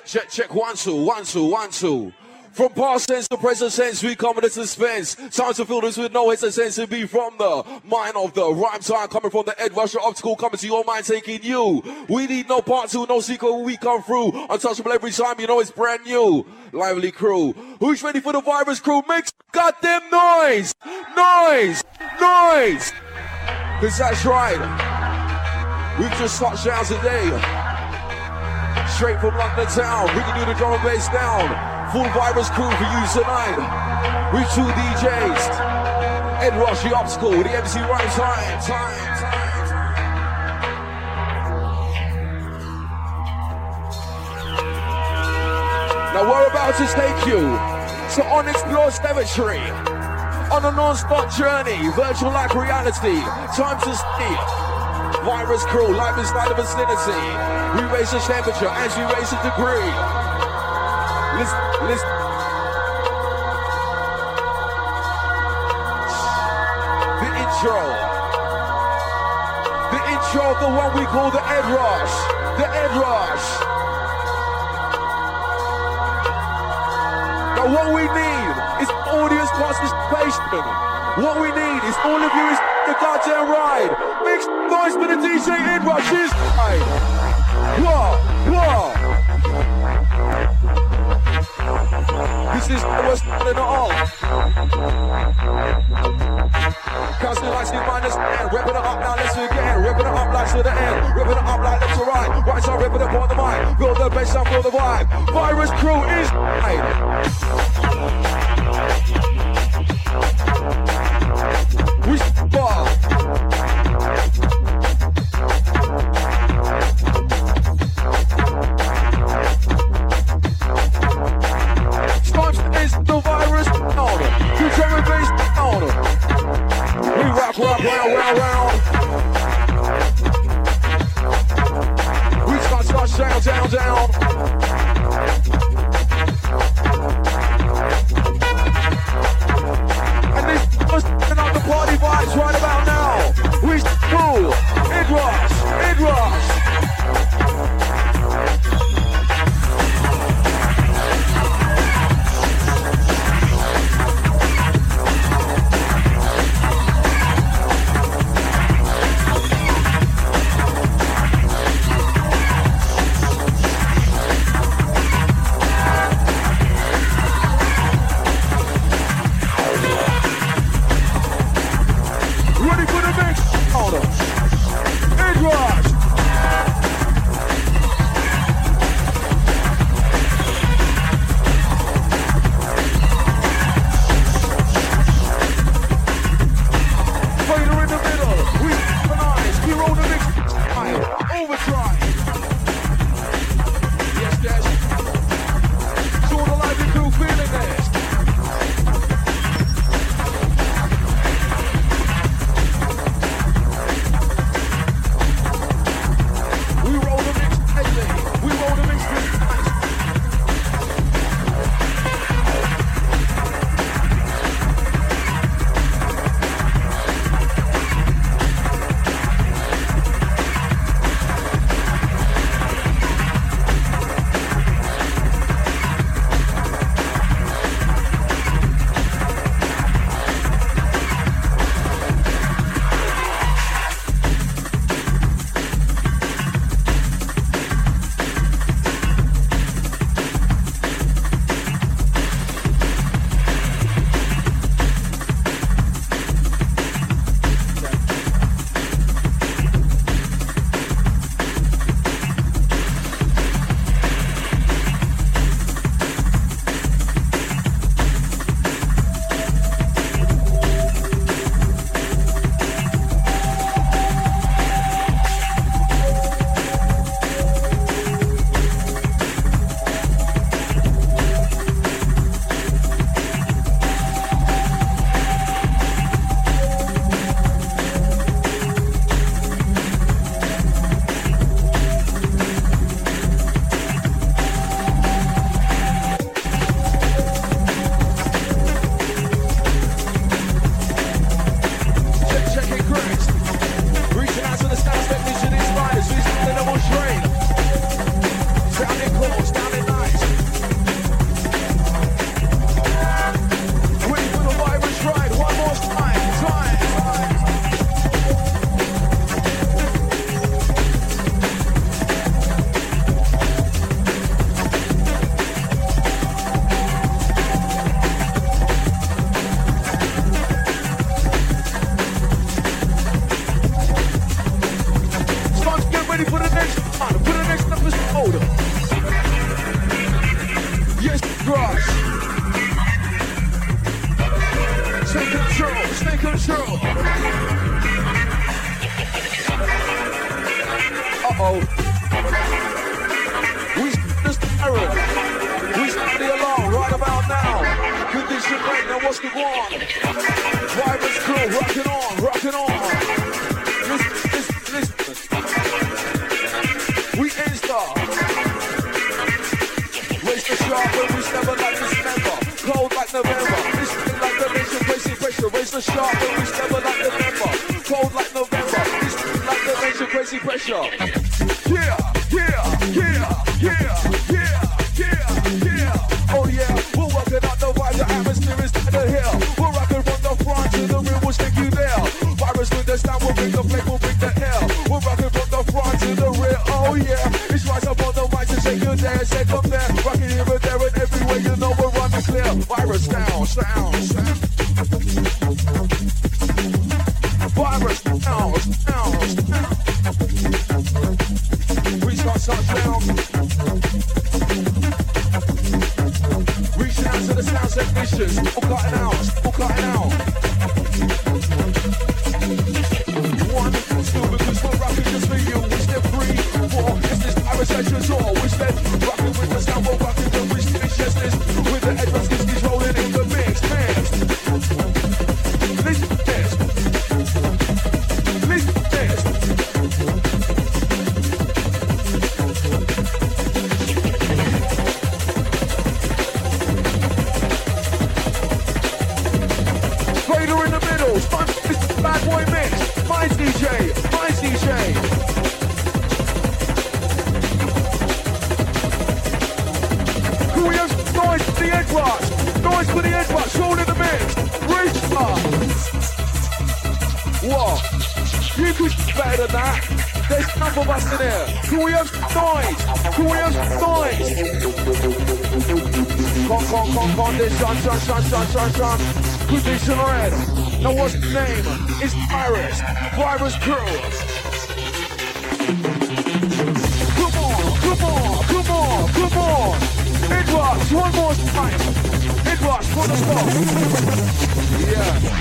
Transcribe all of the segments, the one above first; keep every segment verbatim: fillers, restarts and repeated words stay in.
Check, check, one, two, one, two, one, two. From past tense to present tense, we come with the suspense. Time to fill this with no hesitancy. Be from the mind of the rhyme time, coming from the Ed Rusher obstacle, coming to your mind, taking you. We need no part two, no secret when we come through. Untouchable every time, you know it's brand new. Lively crew. Who's ready for the virus crew? Make some goddamn noise! Noise! Noise! Cause that's right. We've just touched down today. Straight from London town, bringing you the drum and bass down. Full virus crew for you tonight. With two D Js. Ed Rush, the obstacle, the M C right time, time, time. Now we're about to take you to unexplored territory. On a non-stop journey, virtual like reality. Time to sleep. Virus crew, life inside the vicinity. We raise the temperature as we raise the degree. Listen, listen. The intro. The intro of the one we call the Ed Rush. The Ed Rush. Now what we need is audience participation. What we need is all of you is the goddamn ride. Make noise for the D J Ed Rush is right. Whoa, whoa. This is what's starting it off. Constant lights in minus and ripping it up now, let's again. Ripping it up like to the end. Ripping it up like left to right. Right side ripping it on the mic. Build the bass down, feel the vibe. Virus crew is right. We spar. Is the virus down? You tell me bass down. We rock, rock, round, round, round. We start, start, down, down, down. And this was up the party vibes right about now. We cool. Ed Rush, Ed Rush. what's the one? Virus crew, rocking on, rocking on. Listen, listen, listen. We Insta. Raise the sharp when we step like December. Cold like November. This like the nation, crazy pressure. Raise the sharp when we step like November. Cold like November. This like the nation, crazy pressure. Yeah, yeah, yeah, yeah, yeah, yeah, yeah. Oh yeah, we're working out the vibe, the atmosphere is to the hill. We're rocking from the front to the rear, we'll stick you there. Virus with the sound, we'll bring the flame, we'll bring the hell. We're rocking from the front to the rear, oh yeah. It's rise up on the mic to shake you there, shake up there. Rocking here and there and everywhere, you know we're running clear. Virus down, sound, sound. Virus down, sound, sound. We start touchdown. Reaching out to the sound technicians. Still cutting out, still cutting out. One, two, because we're rocking just for you. We step three, four, is this Irish sessions or we step rocking with the sound, we're rocking the wrist yes, this with the Edmonds Disney's rolling in the mix, mix. Listen to this. Listen to this. Vader in the middle, it's bad boy mix. My D J, my D J. Can we have noise for the edge rush? Noise for the edge rush, roll in the mix. Reach up. What? You could be better than that. There's enough of us in here. Can we have noise? Can we have noise? Con, con, con, condition, shun, shun, shun, shun, shun. Condition red. Now what's the name? It's Virus. Virus Crew. Come on, come on, come on, come on. It rush, one more time. It rush for the spot. Yeah.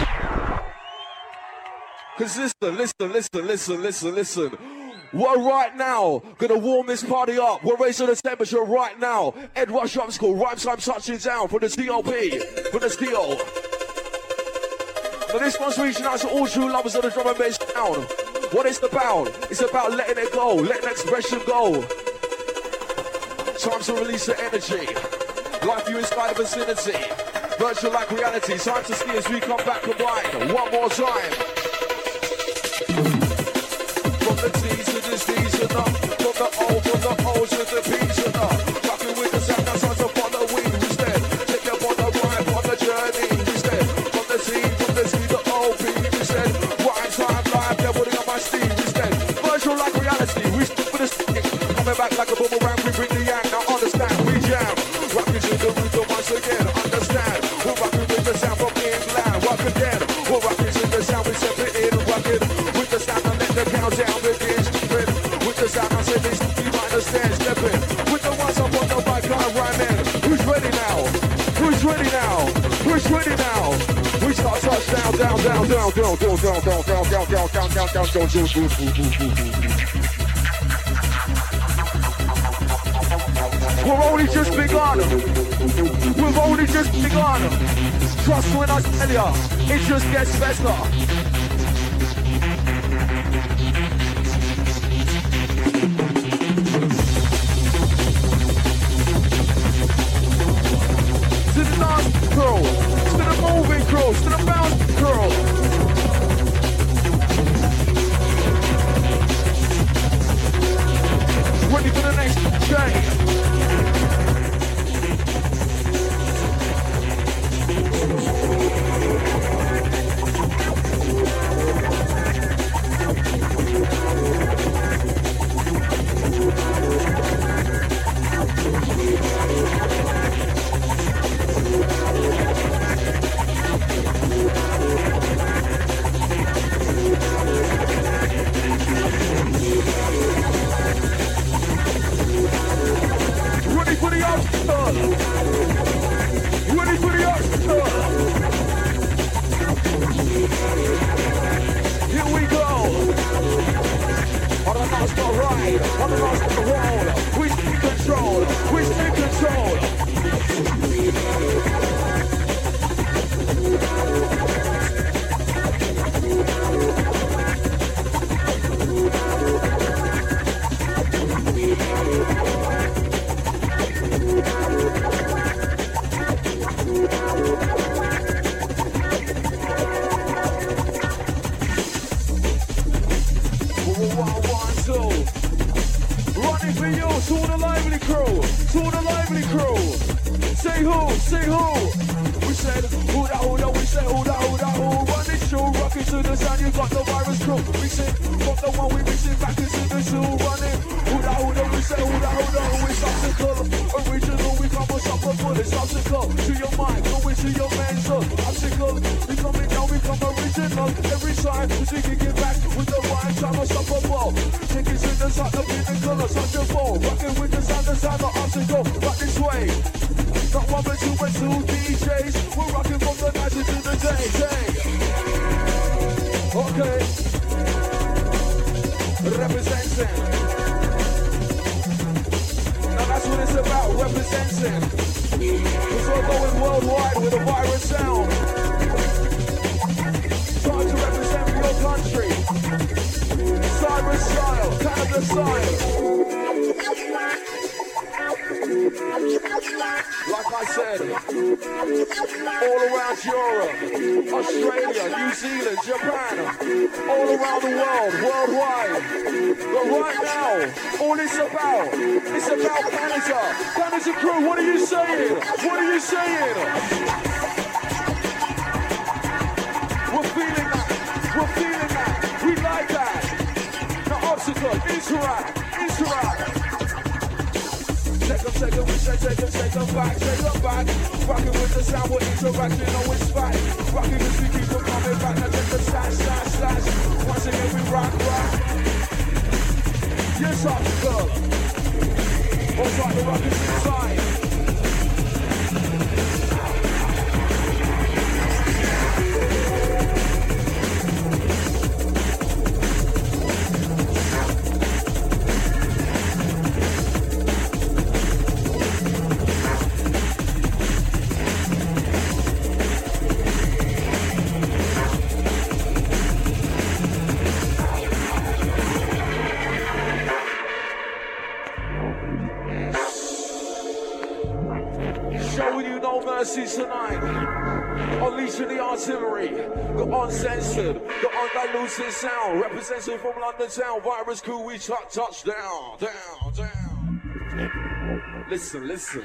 Cause listen, listen, listen, listen, listen, listen. We're right now gonna warm this party up. We're raising the temperature right now. Ed Rush Up School, Rhyme Time touching down for the T O P, for the steel. But this one's reaching out to all true lovers of the drum and bass sound. What it's about? It's about letting it go, letting expression go. Time to release the energy. Life you inside the vicinity. Virtual like reality. Time to see as we come back combined. One more time. From the T to the C to the, from the O, from the O to the P to the. Rocking with the sound, now time to follow we instead. Take up on the ride, on the journey instead. From the T, from the C to O, P instead. Rhyme time live, they're putting on my steam instead. Virtual like reality, we stick with the stick. Coming back like a boomerang, we bring the yang. Now understand, we jam. Rocking to the rhythm once again, understand. We're rocking with the sound from England, rock again. We're rocking to the sound, we step it in, rocking with the sound. The countdown begins to spin. With the sound I say this, you understand, stepping. With the ones up on the mic, I'm rhyming. Who's ready now? Who's ready now? Who's ready now? We start touchdown, down, down, down, down, down, down, down, down, down, down, down, down, down, down, down. We're only just begun. We've only just begun. Trust when I tell ya, it just gets better. To the dance crew, to the moving crew, to the bounce crew. Ready for the next journey. Say who? We said who da who da. We said who da who da who. Running show, rocking to the sound. You got the virus crew. We said from the one we mix it back into the zoo. Running who da who da. We said who da who da who. It's obstacle. Original. We come on top of full. It's obstacle to your mind. Go into your mental. Obstacle. We coming down. We come original. Every time we can get back with the right time. Unstoppable. Take it to the top. The beating color. Such a ball. Rocking with the sound. The sound. The obstacle. Back this way. Not one but two but two D Js. We're rocking from the night into the day, day. Okay. Representing. Now that's what it's about, representing. Because we're going worldwide with a vibrant sound. Time to represent your country. Cyber style, Canada style. Like I said, all around Europe, Australia, New Zealand, Japan, all around the world, worldwide. But right now, all it's about, it's about Canada. Canada crew, what are you saying? What are you saying? We're feeling that, we're feeling that, we like that. Now obstacle, interact, interact. Take them, take them, we say take them, take them back, take them back. Rocking with the sound, we're interacting, no it's back. Rocking as we keep on coming back, now take the slash, slash, slash. Once again we rock, rock. Yes, obstacle. What's like the rockets inside? Tonight, unleashing the artillery, the uncensored, the undiluted sound, representing from London town, virus crew, we touch, touch down, down, down. Listen, listen.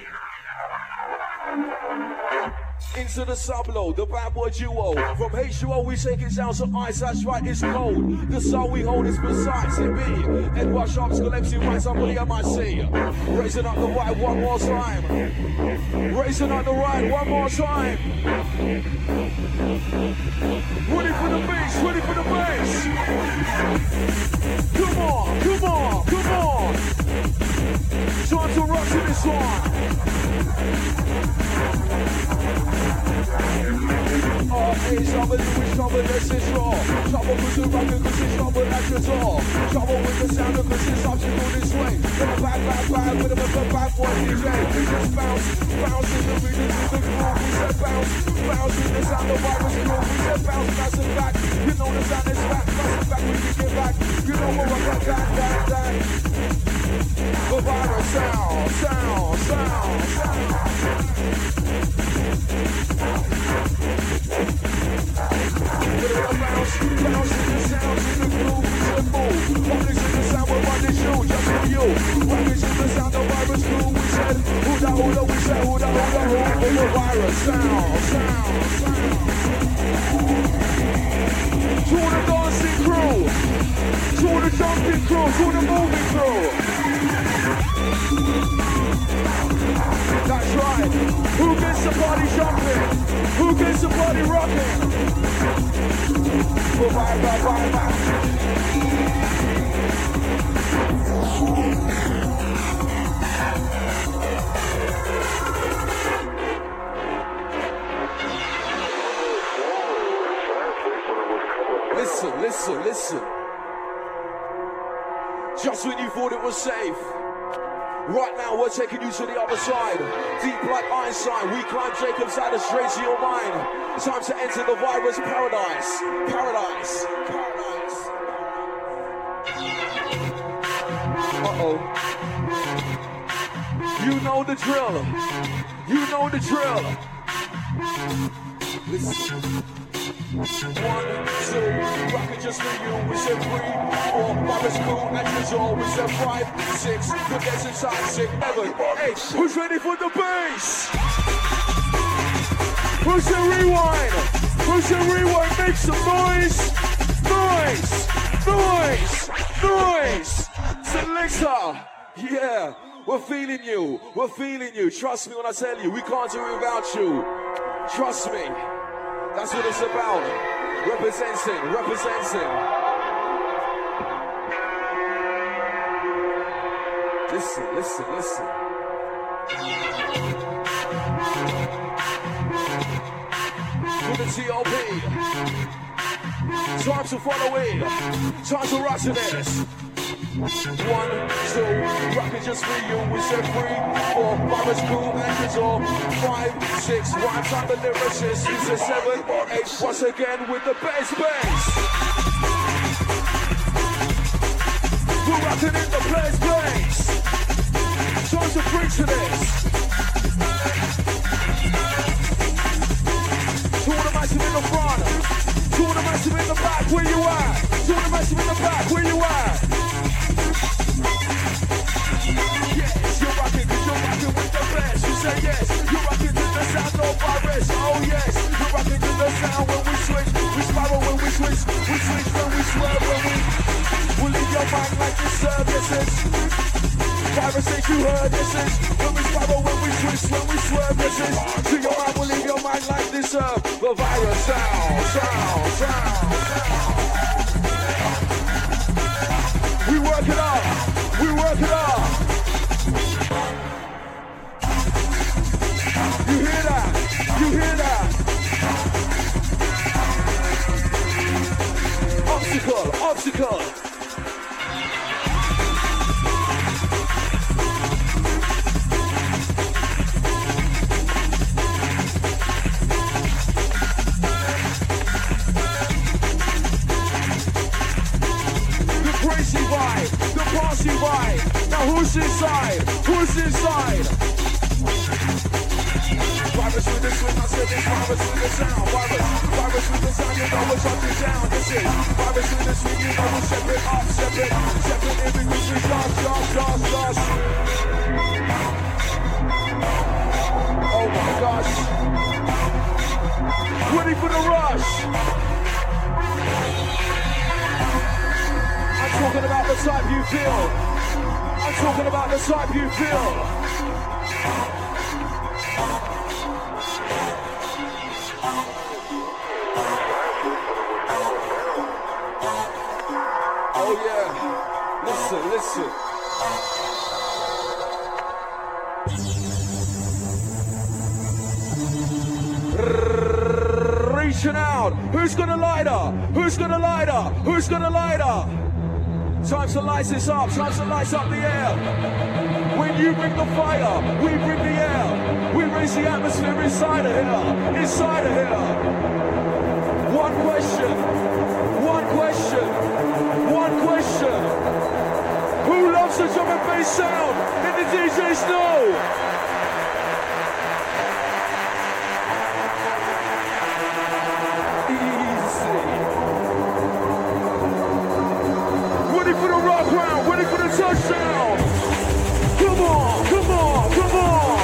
Into the sub-low, the bad boy duo. From H two O we take it down, so ice, that's right, it's cold. The soul we hold is precise, it be. Edward Sharp's collapsing right, somebody I might see. Raising up the right one more time. Raising up the right one more time. Ready for the bass, ready for the bass. Come on, come on, come on. Time to rock to this one. Oh, it's trouble, it's trouble, this is raw. Trouble with the rocket, cause it's trouble at your door. Trouble with the sound, cause it's obstacle this way. With a back, back, back, with a back, back, boy, D J. We just bounce, bounce in the rhythm, in the groove. We said bounce, bounce in the sound of virus groove. We said bounce, bounce it back. You know the sound is back, bounce it back, we can get back. You know what we're back, back, back, back. The virus sound, sound, sound, sound. Bounce, bounce in the sound, in the groove, we said move. Rockets in the sound, we're running show, just for you. Rockets in the sound, the virus groove, we said hula hula, we said hula hula hula. The virus sound, sound, sound. To the dancing crew, to the jumping crew, to the moving crew. That's right. Who gets the party jumping? Who gets the party rocking? Bye bye bye bye. Listen, listen, listen. Just when you thought it was safe, right now we're taking you to the other side. Deep like Einstein, we climb Jacob's ladder straight to your mind. Time to enter the virus paradise. Paradise. Paradise. Uh-oh. You know the drill. You know the drill. Listen. One, two, rockin' just for you. We said three, four, virus crew at your door. We said five, six, forget inside, six, seven, eight. Who's ready for the bass? Push and rewind. Push and rewind. Make some noise. Noise. Noise. Noise. Selector. Yeah. We're feeling you. We're feeling you. Trust me when I tell you. We can't do it without you. Trust me. That's what it's about. Representing. Representing. Listen, listen, listen. To the T O P. Time to follow it. Time to rock to this. One, two, rapping just for you. We said three, four, five is cool, anchors all. Five, six, one time the lyricist. He said seven, eight, once again with the bass, bass. We're rocking in the place, place. Time to preach to this. Two of the massive in the front. Two of the massive in the back, where you at? Two of the massive in the back, where you at? Yes, you're rocking cause you're rocking with the best. You say yes, you're rocking to the sound of virus. Oh yes, you're rocking to the sound when we switch. We spiral when we switch. We switch when we swerve when we we'll leave your mind like this services. Virus says you heard this is when we spiral, when we twist, when we swerve this is. To your mind, we'll leave your mind like this uh, the virus sound, sound, sound, sound. We work it up, we work it up. You hear that? You hear that? Obstacle, obstacle. The party vibe. Now who's inside? Who's inside? Virus with the swing, I said this. Virus with the sound. Virus, virus with the sound. You know what's up and down. This is virus with the swing. You know we'll step it up, step it, step it in because we dance, dance, dance, dance. Oh my gosh! Ready for the rush. I'm talking about the type you feel. I'm talking about the type you feel. Oh yeah. Listen, listen. Reaching out. Who's gonna light up? Who's gonna light up? Who's gonna light up? Time to light this up, time to light up the air. When you bring the fire, we bring the air. We raise the atmosphere inside of here, inside of here. One question, one question, one question. Who loves the drum and bass sound? And the D Js know. Ready for the rock round, ready for the touchdown. Come on, come on, come on.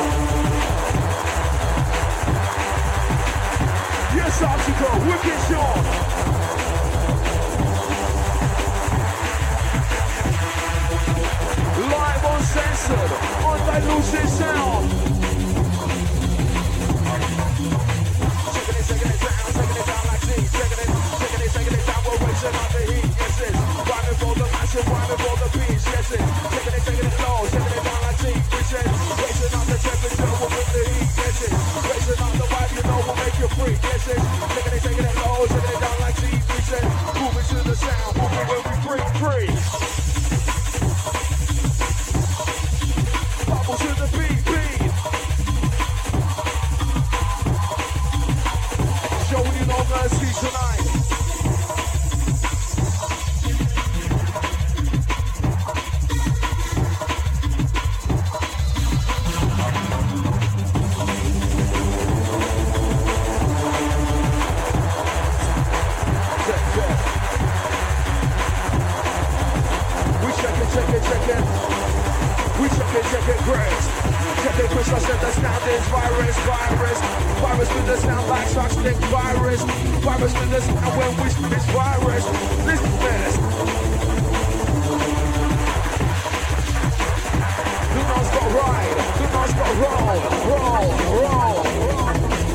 Yes, Obstacle, wicked Sean. Live uncensored, undiluted sound. Taking it, taking it down, taking it down like this. Taking it, taking it, taking it down, we're raising up the heat, yes it. Rhyming for the massive, rhyming for the beats, yes it. Taking it, taking it low, taking it down like deep, we said. Raising up the temperature, we'll bring the heat, yes it. Raising up the vibe, you know we'll make you free, yes it. Taking it, taking it low, taking it down like deep, we said. Moving to the sound, moving when we break free. Bubble to the beat, beat. Showing you no mercy tonight. Chris, I said the sound is virus, virus. Virus with the sound like such thing, virus. Virus with the sound when we speak it's virus. Listen to this. The non-stop ride, the non-stop roll, roll, roll, roll.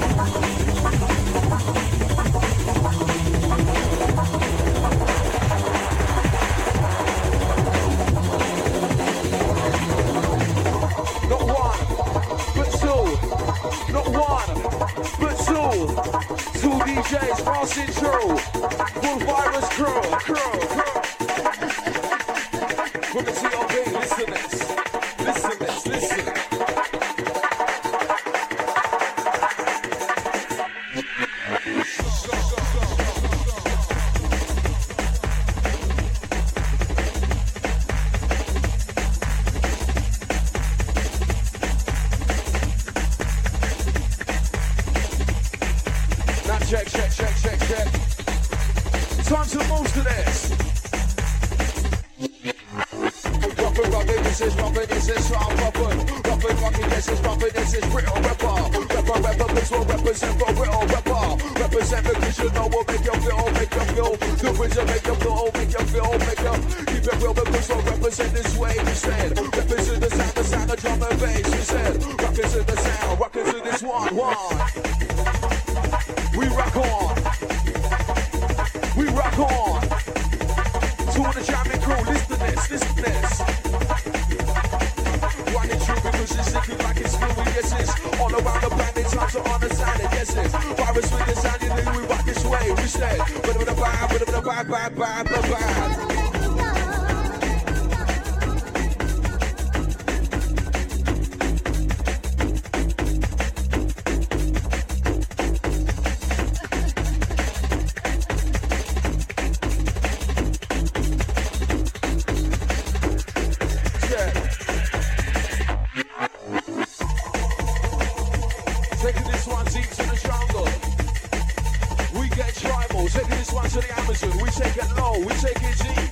Not one, but two. Not one, but two. Two D Js passing through. Full virus crew, crew, crew. From the T O B, listen this. Listen this, listen. Now check, check, check, check, check. Time to move to this. Ruffin, ruffin, this is ruffin, this is round ruffin. Ruffin, ruffin, this is ruffin, this is real rapper. Rapper, rapper, this will represent for real rapper. Represent because you know we'll make you feel, make you feel. The bridge will make you feel, make you feel, make you keep it real because we'll represent this way, we said. Represent the sound, the sound of drum and bass, we said. Rockin' to the sound, rockin' to this one, one. We rock on. We rock on. Two of the jamming crew, listen to this, listen to this. One is true because it's sick like it's fluid, yes it's all around the planet, time to understand it, yes it's virus with the sound, you know we rock this way, we said, bit of the bad, bit of the bad, bad, bad, bad, bad. Taking this one deep to the jungle. We get tribal. Taking this one to the Amazon. We take it low. We take it deep.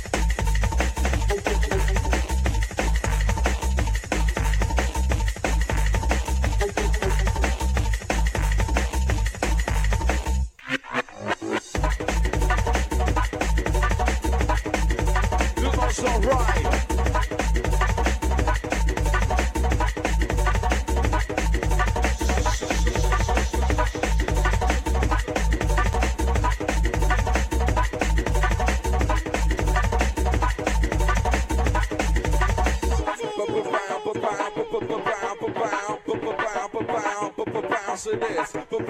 You know so right. Bounce to this,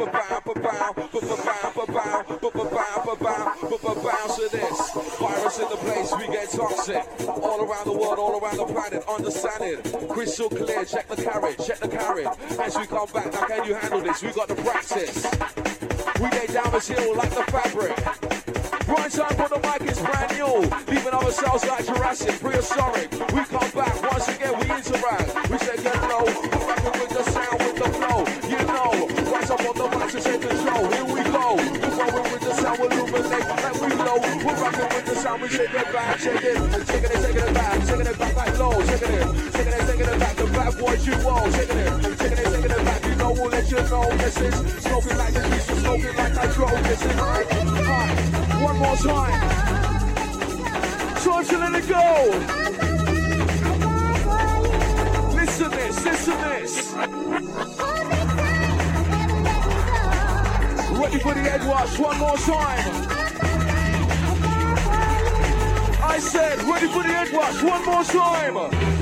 bounce to this. Virus in the place, we get toxic. All around the world, all around the planet, understand it. Crystal clear, check the carrot, check the carrot. As we come back, now can you handle this? We got the practice. We lay down this hill like the fabric. Right time for the mic is brand new. Leaving ourselves like Jurassic, prehistoric. We come back, once again we interact. We say get low, we're rapping with the sound, with the flow. You know, rise up on the mic to take control. Here we go, we're rolling with the sound, we're illuminate like we know. We're rocking with the sound, we shake it back, shake it. Taking it, taking it back, taking it back like low. Taking it, taking it, taking it back, the bad boys you all. Taking it, taking it, taking it back, you know we'll let you know. This is smoking like the streets, we're smoking like nitro. This is high, high. One more time. Time to let it go. Listen this, listen this. Ready for the head wash, one more time. I said, ready for the head wash, one more time.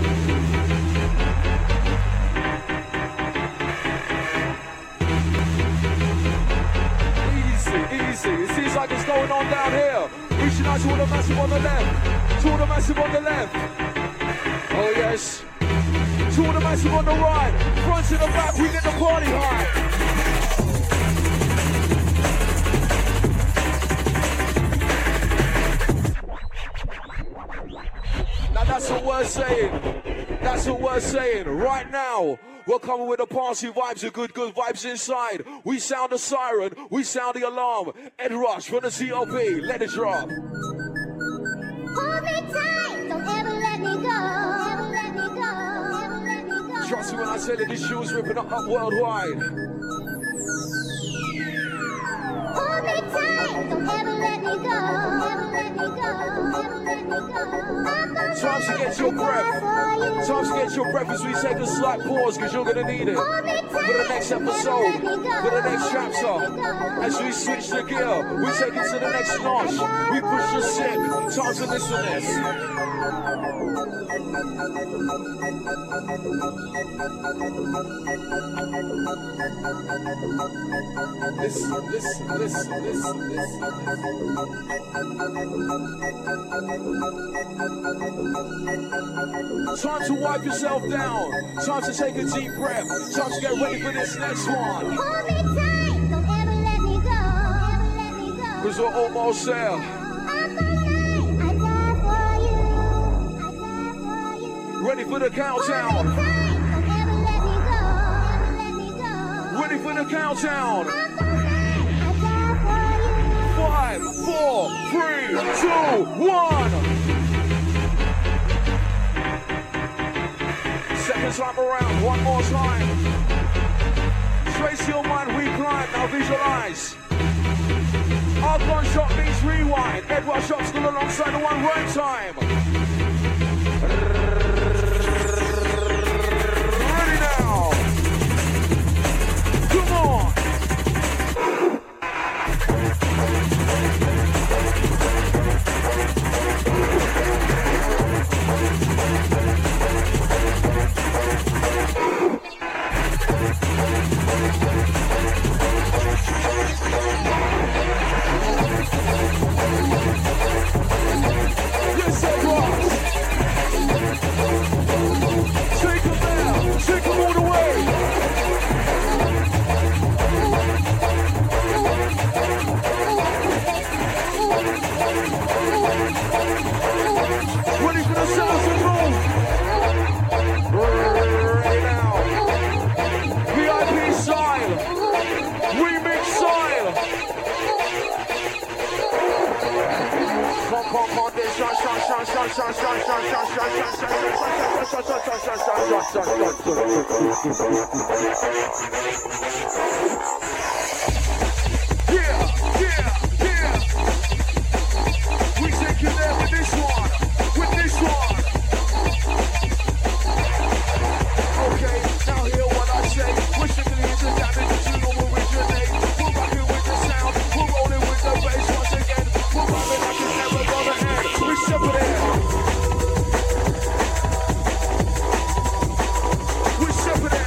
Easy, it seems like it's going on down here. Reaching out to all the massive on the left. To all the massive on the left. Oh yes. To all the massive on the right. Front to the back, we get the party high. Now that's what we're saying. That's what we're saying. Right now, we're coming with the party vibes, the good, good vibes inside. We sound the siren, we sound the alarm. Ed Rush from the C O P, let it drop. Hold me tight, don't ever let me go. Never let me go. Never let me go. Trust me when I say that this show is ripping up, up worldwide. Hold me tight, don't ever let me go. Never let me go. Never let me go. Time to get your breath. Time to get your breath as we take a slight pause, because you're gonna need it for the next episode, for the next chapter. As we switch the gear, we take it to the next notch. We push the sick. Time to listen this. Listen, listen, listen, listen, listen. Time to wipe yourself down. Time to take a deep breath. Time to get ready for this next one. Hold me tight, don't ever let me go. Never let me go. Cause we're almost there. I'm gonna I die for you. I die for you. Ready for the countdown. Hold me tight, don't ever let me go. Never let me go. Ready for the countdown. I'm gonna I die for you. Five, four, three, two, one. Second time around, one more time. Trace your mind, we climb, now visualize. Our gunshot means rewind. Edward shot still alongside the one right time. Ready now. Come on. Yes, I was. Take them down. Take them all the way. Ready for the sounds of move. Ready now. V I P style. Remix style. Come, come, come, this shot, shot, shot, shot, shot, shot, shot, shot, shot, shot, shot, shot, shot, shot, yeah, yeah, yeah. We take you there with this one, with this one. Okay, now hear what I say. We're strictly into damage, you know we're originate. We're rocking with the sound, we're rolling with the bass once again. We're rocking like it's never gonna end. We simple it. We simple it.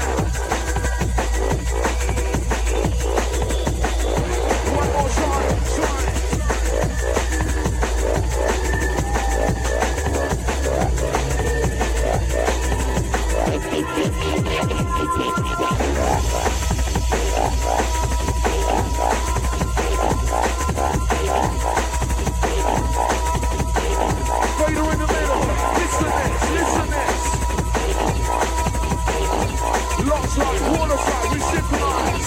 One more time, time. Fader in the middle. Listen this, listen this. Lots like water side, we synchronize.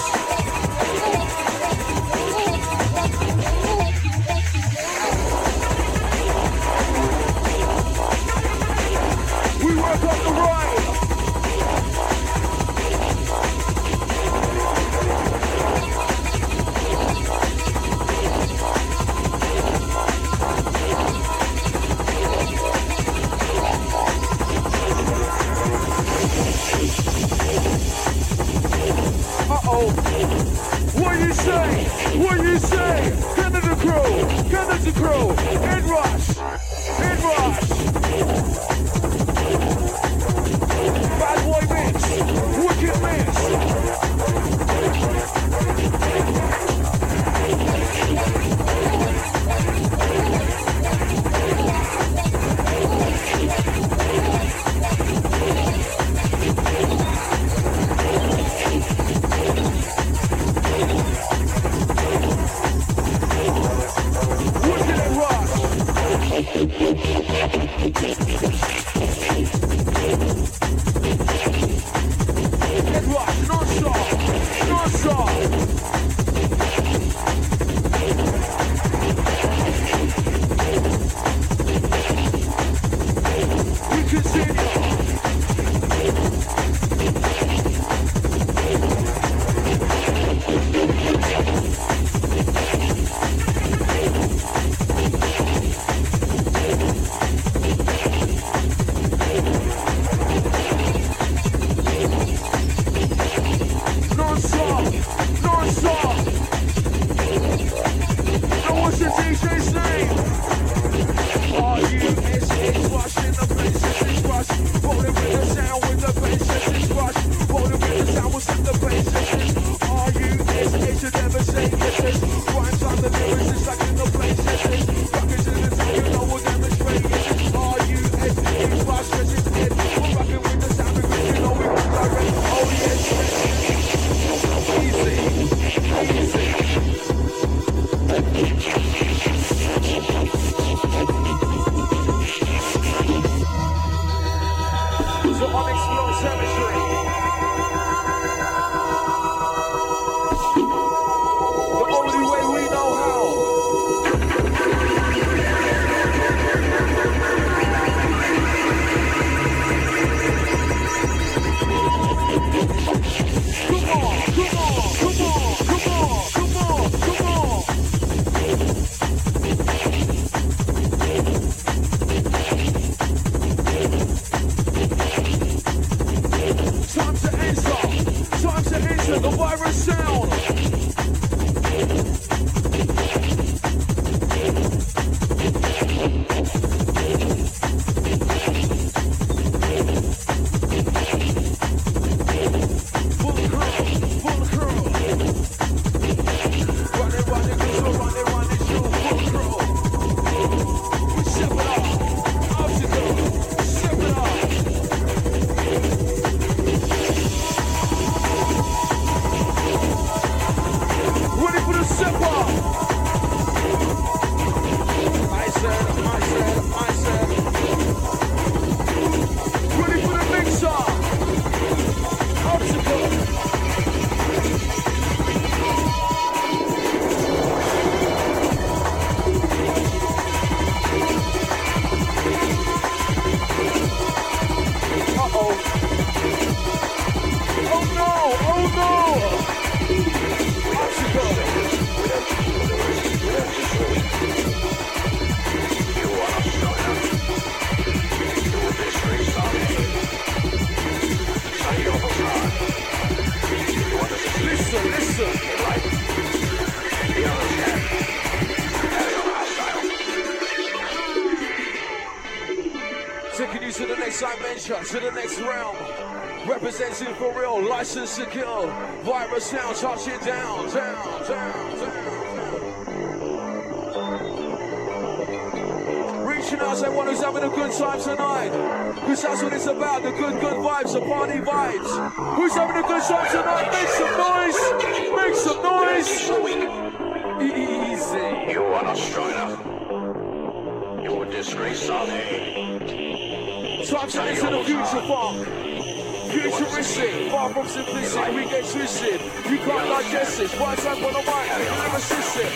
We work on the right. Uh-oh. What you say? What you say? Canada crew, Canada crew, head rush, head rush. Bad boy mix, wicked mix. Wicked rush. Listen, the virus sound. To the next round, representing for real, license secure, virus sound, touch it down, down, down, down, down. Reaching out to everyone who's having a good time tonight, because that's what it's about, the good, good vibes, the party vibes. Who's having a good time tonight? Make some noise, make some noise. Easy. You are not strong enough. You will disgrace Sunday. Time to listen to the future funk. Futuristic, far from simplistic, we get twisted. You can't digest it, one time on the mic, you never assist it.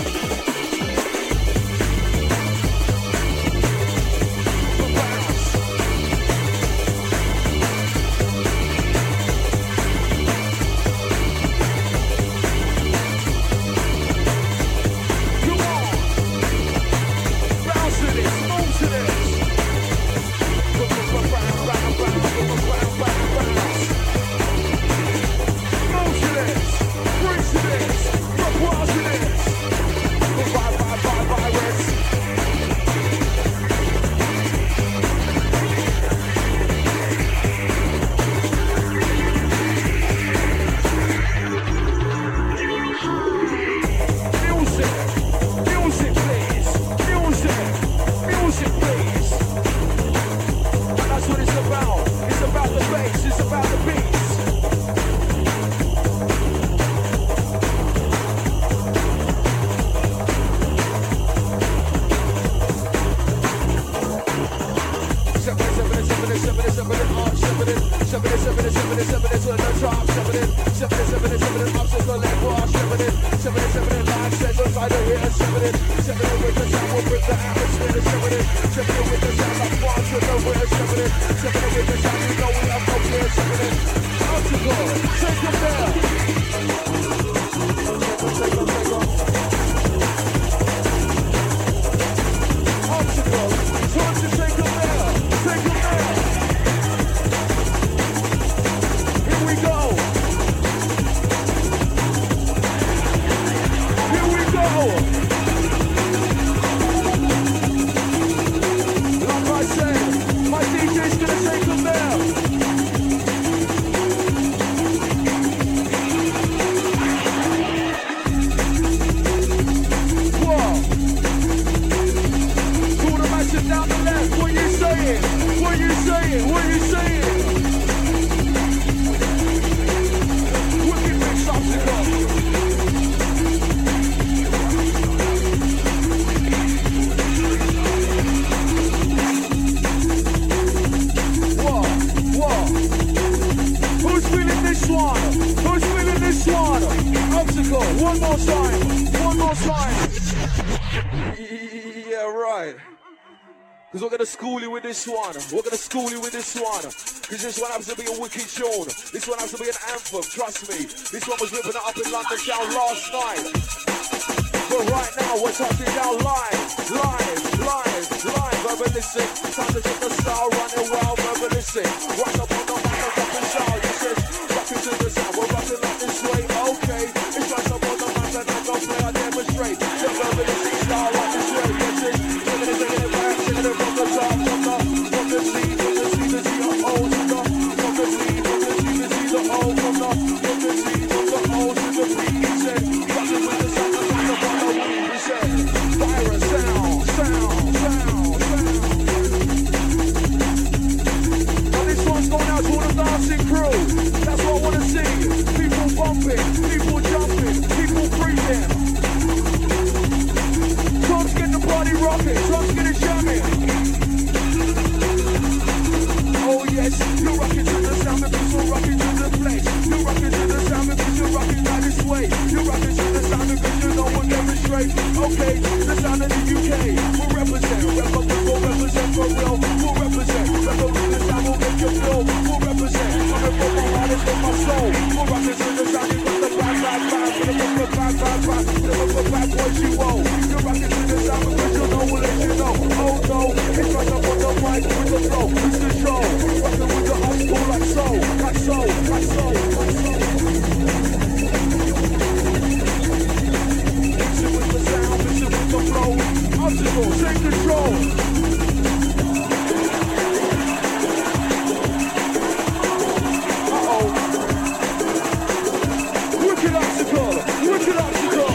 Because we're going to school you with this one. We're going to school you with this one. Because this one happens to be a wicked tune. This one happens to be an anthem, trust me. This one was ripping it up in London Town last night. But right now we're touching down live, live, live, live. Verbalistic, time to check the style, running wild, verbalistic. Right up on the mic, up and shout. This is rock rocking to the sound, we're rocking like this way, okay. It's like some other man that I don't play, I demonstrate. The ability style like this way, yes it. Taking it, taking it back, taking it from the top, from the, from the C, from the C, the C, the O, to the, from the C, from the C, the C, the O, from the, from the C, from the O to the P, he said. Rocking with the sound, the sound, the sound, the weed, he said. Virus sound, sound, sound, sound. Now this one's going out to all the dancing crew. That's what I want to see. People bumping, people jumping, people freaking. Tom's getting the party rocking, Tom's getting jamming. Oh yes, you're rocking to the sound because you're rocking to the place. You're rocking to the sound because you're rocking down this way. You're rocking to the sound because you know we'll demonstrate. Okay, the sound of the U K. We'll represent, we'll represent for real. We'll represent, represent the sound will make you feel. We'll represent, coming from my heart and from my soul. We're rocking to the sound, you got the bad, bad, bad. Put it up, bad, bad, bad. Put it up, bad boys you owe. You're rocking to the sound because you know we'll let you know. Oh no, it's right up on the mic with the flow. It's the show. Rocking with the old school like so, like so, like so, like so. Mixing with the sound, mixing with the flow. Obstacle, take control. Uh-oh. Wicked obstacle, wicked obstacle.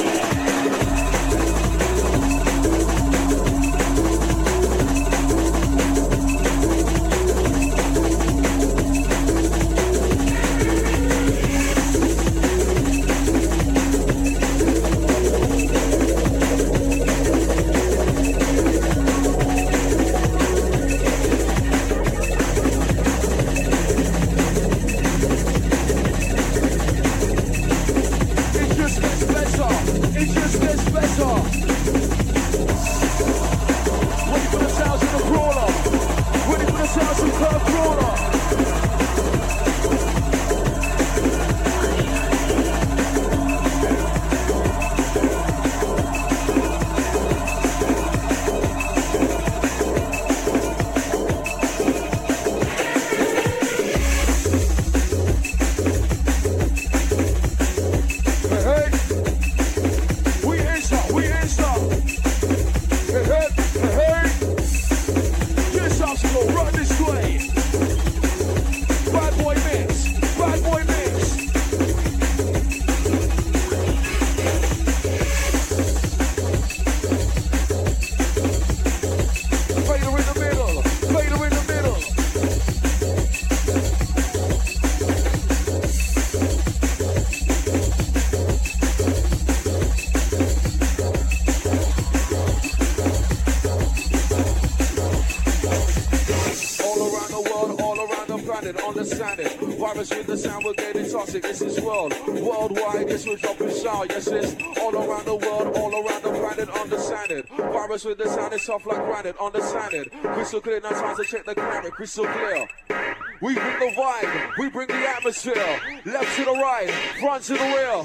With the sound, we're getting toxic. This is world, worldwide. This was dropping sound. Yes, it's all around the world, all around the planet. Understand it. Virus with the sound is tough like granite. Understand it. Crystal clear. Now time to check the camera. Crystal clear. We bring the vibe. We bring the atmosphere. Left to the right, front to the rear.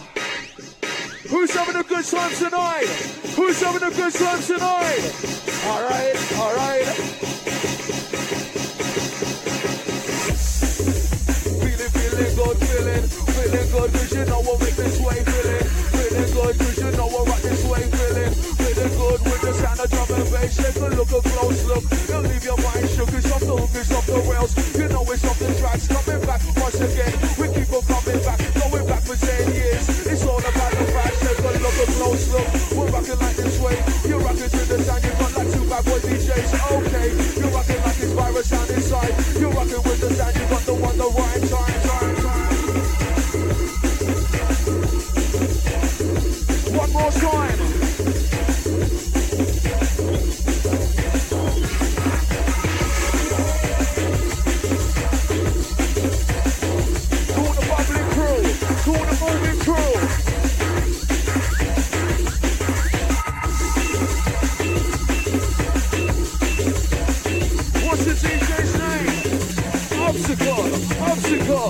Who's having a good time tonight? Who's having a good time tonight? All right, all right. Good feeling, feeling good cause you know we'll make this way feeling, feeling good cause you know we'll rock this way feeling, feeling good with the sound of drum and bass. Take a look, a close look, you'll leave your mind shook. It's off the hook, it's off the rails, you know it's off the tracks. Coming back once again, we keep on coming back, going back for ten years. It's all about the facts. Take a look, a close look, we're rocking like this way. You're rocking to the sound, you've got like two bad boy D Js. Okay, you're rocking like this virus sound inside. You're rocking with the sound, you've got the one, the right time, time, time. One more time. To the public crew, to the moving crew. What's the D J's name? Obstacle, obstacle.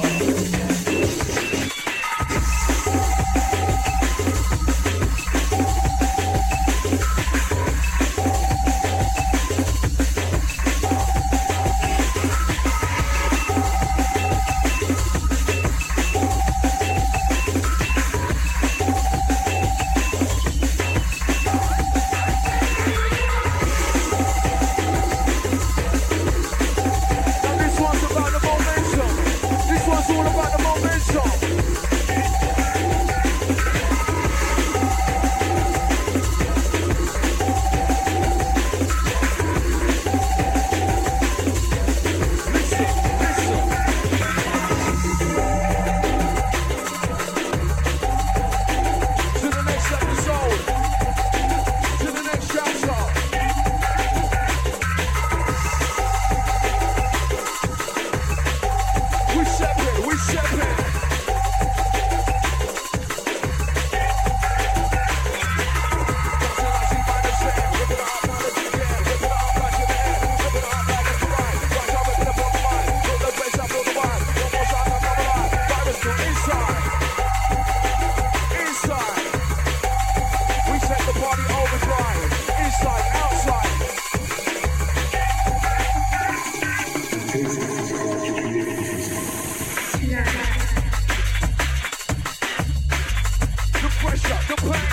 pressure, the pain.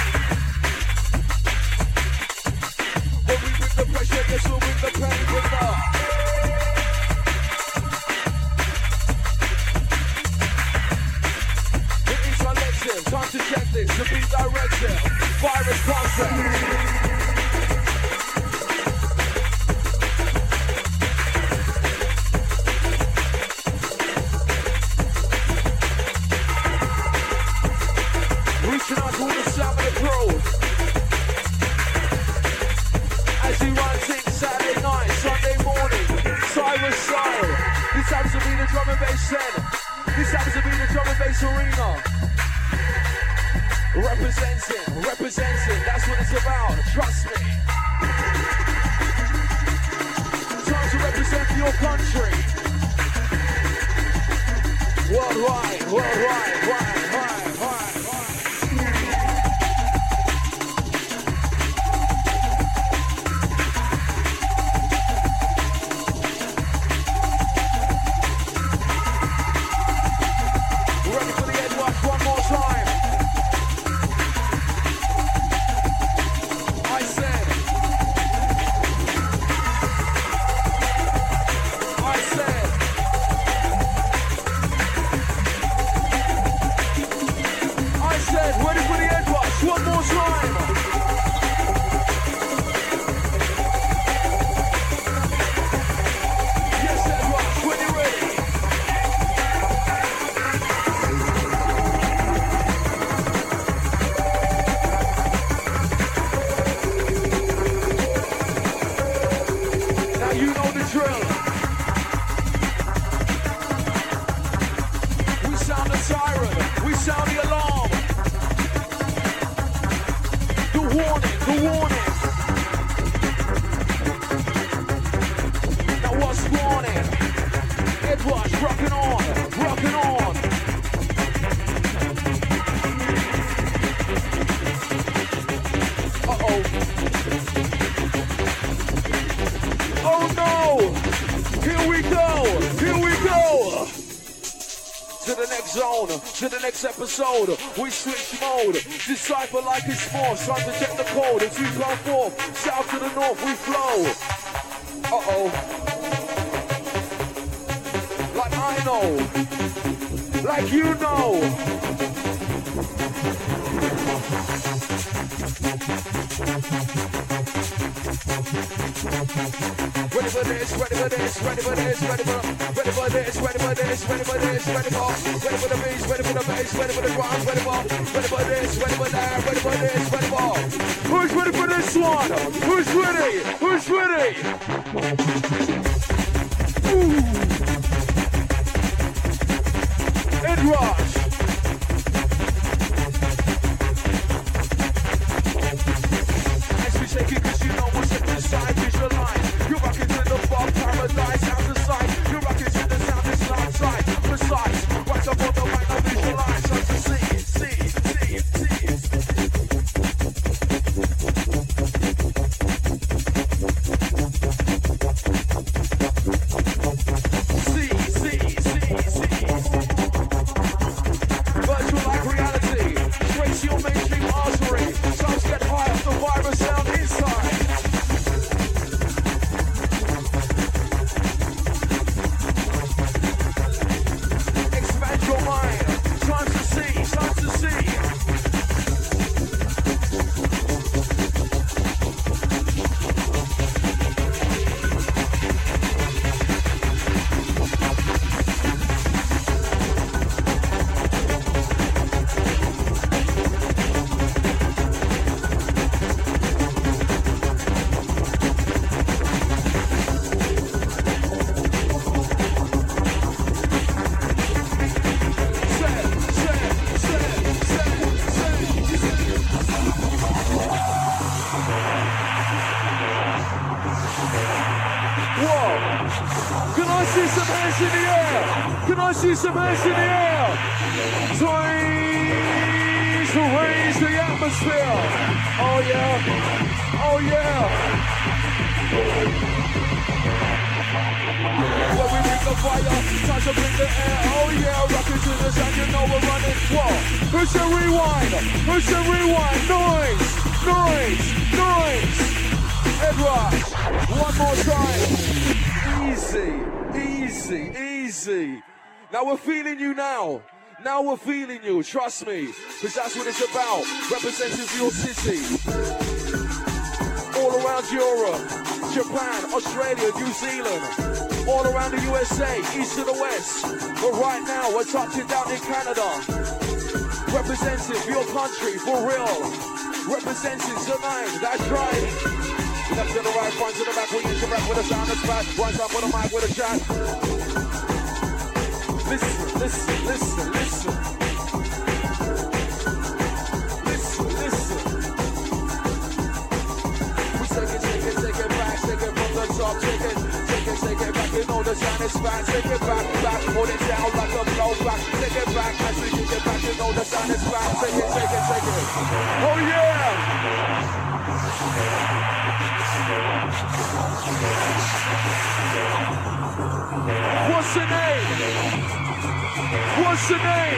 When we bring the pressure, yes, we'll bring the pain with us. It is selective, time to check this, to be directed. Virus concept. Reaching out to all the sound of the crew. As he runs in Saturday night, Sunday morning, Cyrus Style. This happens to be the drum and bass center. This happens to be the drum and bass arena. Representing, representing, that's what it's about, trust me. Time to represent your country. Worldwide, worldwide, wide, wide, wide. To the next episode, we switch mode. Decipher like it's force. Trying to check the code as we go forth. South to the north, we flow. Uh-oh. Like I know. Like you know. Ready for this, ready for this, ready for this, ready for ready for this, ready for this, ready for this, ready for ready for the beats, ready for the bass, ready for the drums, ready for ready for this, ready for that, ready for this, ready for who's ready for this one? Who's ready? Who's ready? Ooh. Ed Rush. As we take it, cause you know what's at the side, visualize. You're rocking to the fog, paradise, out the sight. You're rocking to the sound, it's not sight, precise. Right up on the mic, I visualize, trying to see, see, see, see. See, see, see, see. Virtual like reality, straight to your mainstream artery. Sounds get high off the virus sound inside. See some hands in the air. Please raise the atmosphere. Oh yeah. Oh yeah. When we bring the fire, time to bring the air. Oh yeah, rocking to the sound, you know we're running. Whoa. Who said rewind? Who said rewind? Noise, noise, noise. Head rush. One more time. Easy, easy, easy. Now we're feeling you now. Now we're feeling you. Trust me, because that's what it's about. Representing your city. All around Europe, Japan, Australia, New Zealand. All around the U S A, east to the west. But right now, we're touching down in Canada. Representing your country, for real. Representing tonight, that's right. Left to the right, front to the back, we interact with the sound that's back. Right side for the mic with a chat. Listen, listen, listen, listen. Listen, listen. We take it, take it, take it back, take it from the top, take it, take it, take it back. You know the sound is back, take it back, back, hold it down like a blowback. Take it back, as we kick it back, you know the sound is back. Take it, take it, take it. Oh yeah! What's the name? What's the name?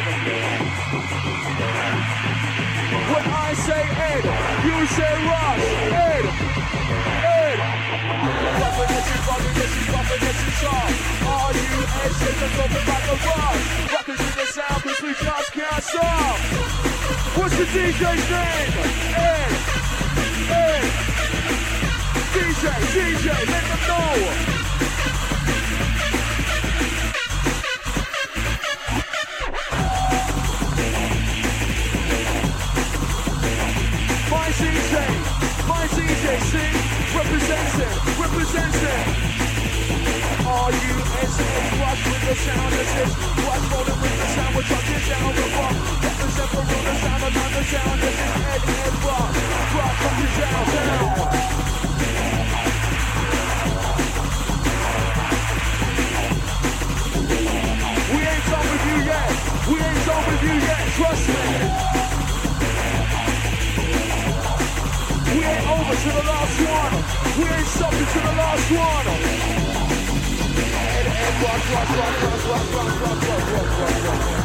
When I say Ed, you say Rush. Ed, Ed. Bumping this is bumping this is bumping this is sharp. R U S, take us over like a rush. Rockers in the sound, cause we just can't stop. What's the D J's name? Ed, Ed. D J, D J, let them know. My D J, my D J, see, representing, representing. R U S A, watch with the sound of this. Watch rolling with the sound, we're touching down the rock. Represent for real, the sound, another sound. This is Ed, Ed, Rock. Rock, touching down, down. We ain't done with you yet. We ain't done with you yet, trust me. We ain't over to the last one. We ain't stopping to the last one. Ed, Ed, rock, rock, rock, rock, rock, rock, rock, rock, rock, rock, rock.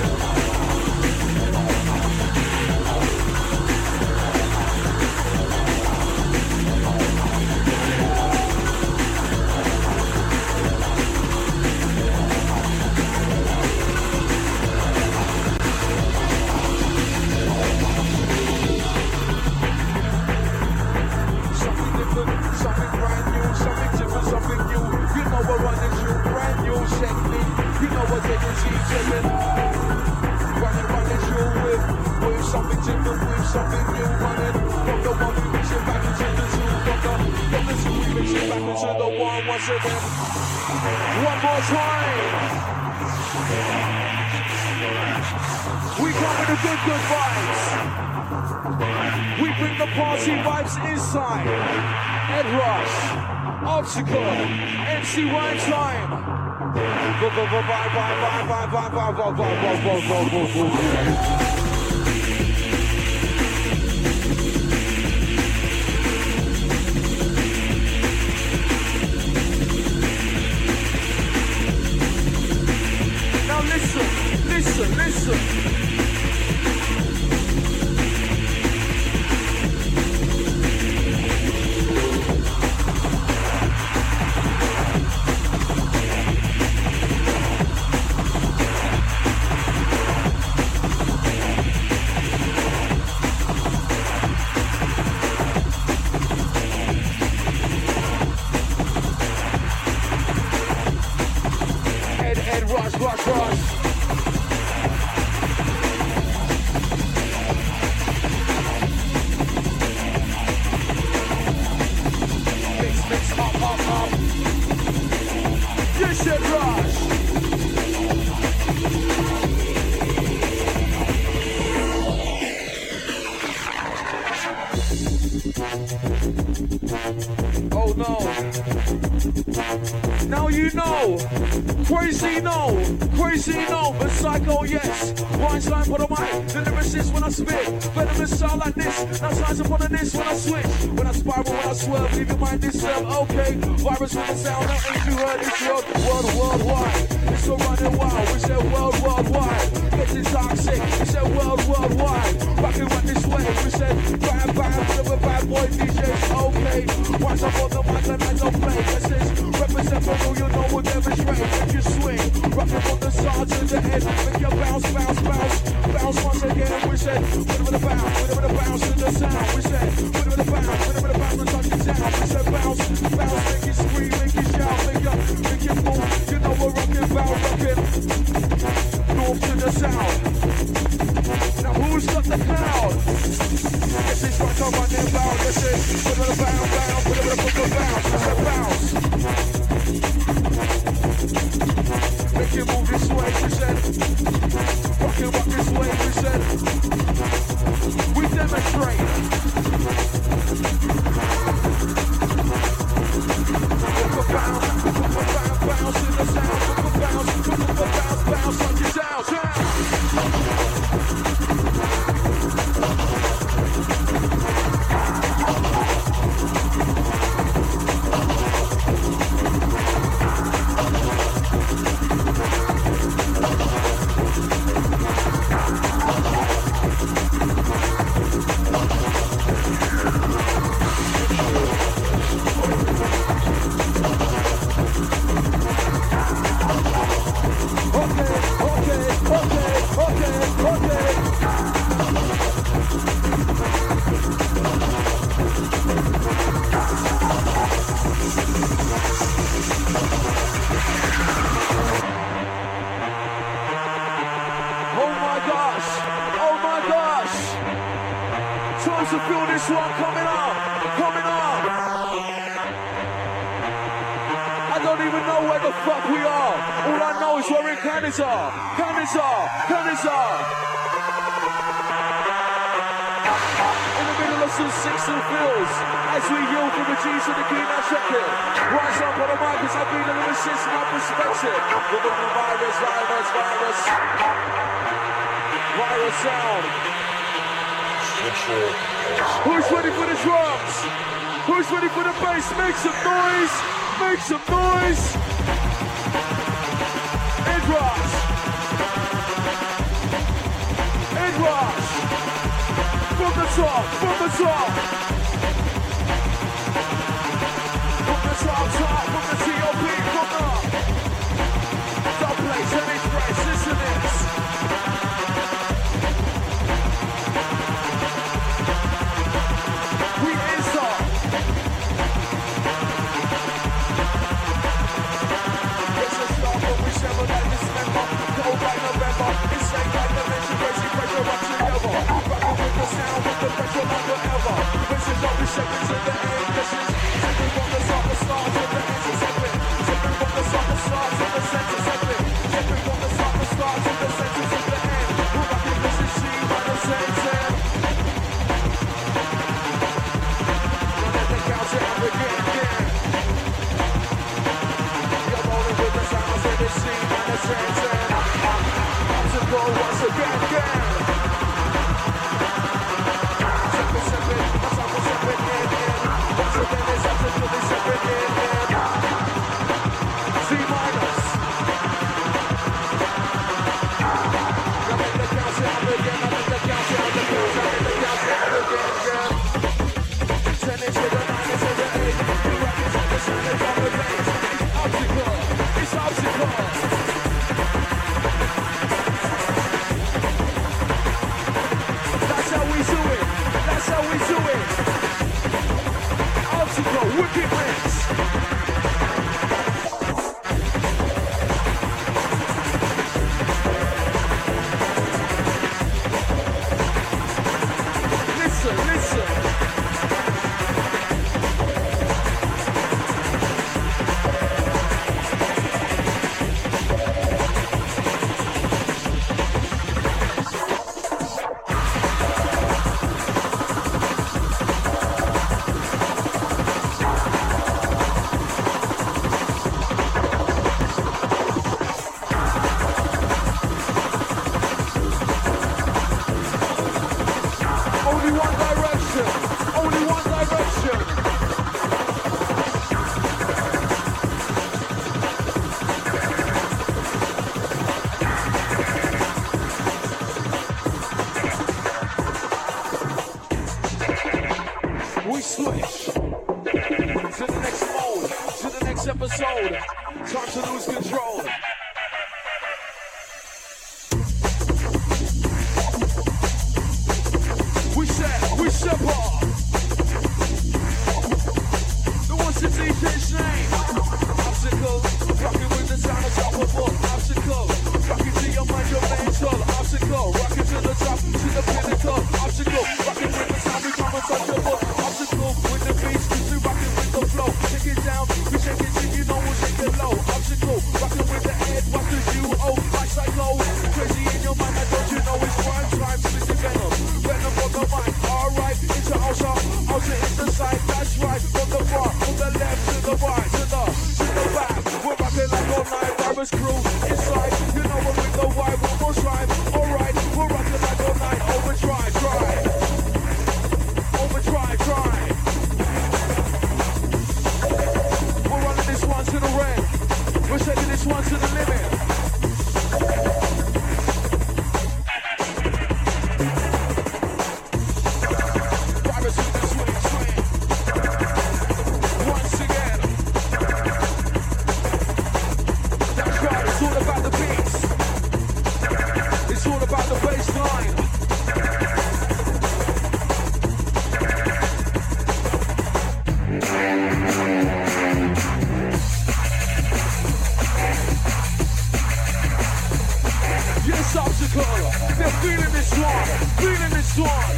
Something brand new, something different, something new. You know we're running through brand new technique. You know we're taking DJing. Running, running through with, with something different, with something new. Running from the one we mix it back into the two. From the, from the two we mix it back into the one once again. One more time. We come with the good, good vibes. We bring the party vibes inside. Ed Rush, Obstacle, M C Rhyme Time. Bye bye bye bye bye bye bye bye bye bye bye bye bye. Now listen, listen, listen. Rush, rush, rush. Mix, mix, up, up, up. You said rush. Oh no. Now you know. Crazy no, crazy no, but psycho yes. Rhyme time for the mic, the lyricist when I spit. Venomous sound like this, now signs upon a this when I switch. When I spiral, when I swerve, leave your mind disturb. Okay, virus with the sound, that ain't you heard this world, world, worldwide. It's so running wild, we said world, worldwide. Getting toxic, we said world, world. okay? Rise up on the mic and I don't play. This is represent for all you know will demonstrate. Make you swing, rocking from the side to the head. Make you bounce, bounce, bounce. Bounce once again, we said, put it with a bounce, put it with a bounce to the sound. We said, put it with a bounce, put it with a bounce to touch it down. We said, bounce, bounce, make you scream, make you shout, make you, make you move. You know we're rocking, bounce, rocking. North to the south. Now who's got the crowd? Yes, it's right on running bound. Yes, it's put it with a bounce, bounce, put it with a book of bounce. We said, bounce. Make you move this way, we said. Rock and rock this way, we said. We demonstrate. Book of bounce, book of bounce, bounce in the sound. Book of bounce, book of bounce, bounce on your sound, sound. To feel this one coming up, coming up. I don't even know where the fuck we are. All I know is we're in Canada, Canada, Canada. In the middle of some six and fills, as we yell from the G's to the key, now check it. Rise up on the mic, cause I've been a little assist and I respect it. With the virus, virus, virus. Virus sound. Who's ready for the drums? Who's ready for the bass? Make some noise! Make some noise! Ed rush! Ed rush! From the top, from the top! From the top, top, from the T O P, from the top place, and it's fresh, listen this! Seconds at the end, this is sipping from the summer stars at the end of something. Sipping from the summer stars at the center something. Sipping from the summer stars at the center of the end. We're rocking this is C minor center. Let the count down again, again. You're rolling with the sounds of the C minor center. Time to go once again, again. Sipping, sipping, that's how we're sipping. C minus. Now make the count down again. Now make the count down again. Now make the count down again. Ten is to the nine is to the eight. The rock is on the sound of the bass. It's obstacle. It's obstacle. That's how we do it. That's how we do it. Obstacle, wicked mix. Listen, listen. We switch. told. Time to lose control. We set, we step up. The one's the D J's name. Obstacle, rocking with the sound of top of all. Obstacle, rocking to your mind, your mental. Obstacle, rocking to the top, to the pinnacle. Obstacle, rocking with the sound, become untouchable. Obstacle, with the beats, we rocking with the flow. Take it down, we shake it till you know we'll shake it low. Obstacle, rocking with the head, what do you owe? Like psycho, crazy in your mind, I don't you know it's prime time. Twisted venom, venom from the mind. Alright, into Ultra, Ultra in the side, that's right. From the bar, from the left to the right, to the, to the back. We're rocking like all night, virus crew inside. You know we're with the vibe, one more time. Alright, we're rocking like all night. Overdrive, drive. Overdrive, drive. We're running this one to the red. We're taking this one to the limit. Virus with the swing, swing. Once again. That's right, it's all about the beats. It's all about the bass line. Yes, Obstacle. They're feeling this one. Feeling this one.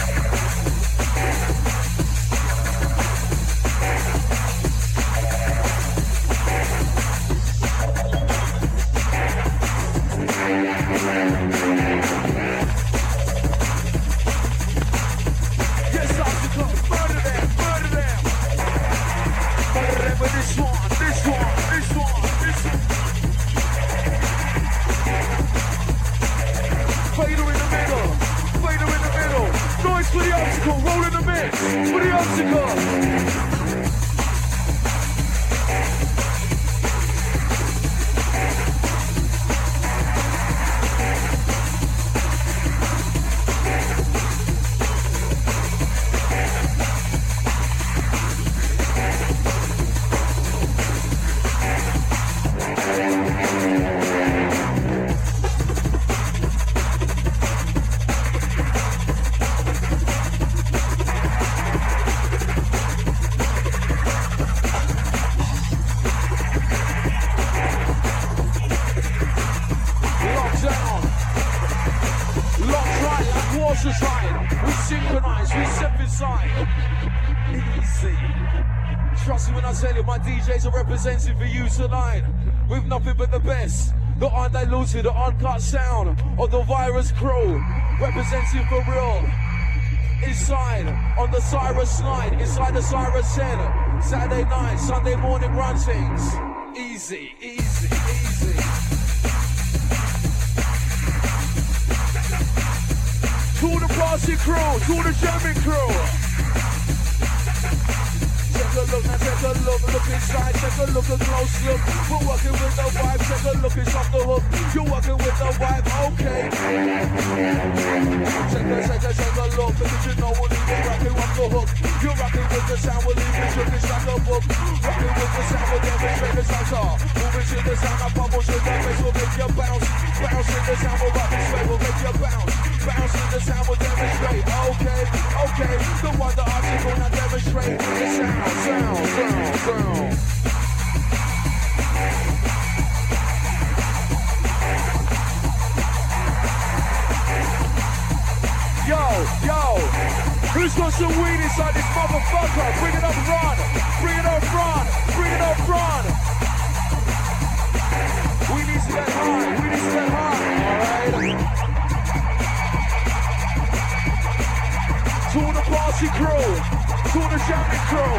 Yes, Obstacle. Murder them. Murder them. Murder them with this one. This one. This one. This one. Fader in the middle, fader in the middle. Noise for the Obstacle, roll in the mix for the Obstacle. D Js are representing for you tonight with nothing but the best, the undiluted, the uncut sound of the Virus crew, representing for real. Inside on the Cyrus night, inside the Cyrus ten, Saturday night, Sunday morning runtings. Easy, easy, easy. To the party crew, to the jamming crew. Take a look, now take a look, look inside, take a look, a close look. We're working with the vibe, take a look, it's off the hook. You're working with the vibe, okay. Take a, take a, take a look, because you know we'll leave it rocking off the hook. You're rocking with the sound, we'll leave it tripping like a book. Rocking with the sound, we'll demonstrate the sound star. Moving to the sound, I bubble to the bass, we'll make you bounce. Bounce in the sound, we'll rock this way, we'll make you bounce. Bounce in the sound, we'll demonstrate, okay, okay. The one that Obstacle now demonstrate the sound. Sound, sound, sound. Yo, yo, who's got some weed inside this motherfucker? Bring it up, run. Bring it up, run. Bring it up, run. We need to get high. We need to get high. Alright. To the party crew. To the jamming crew.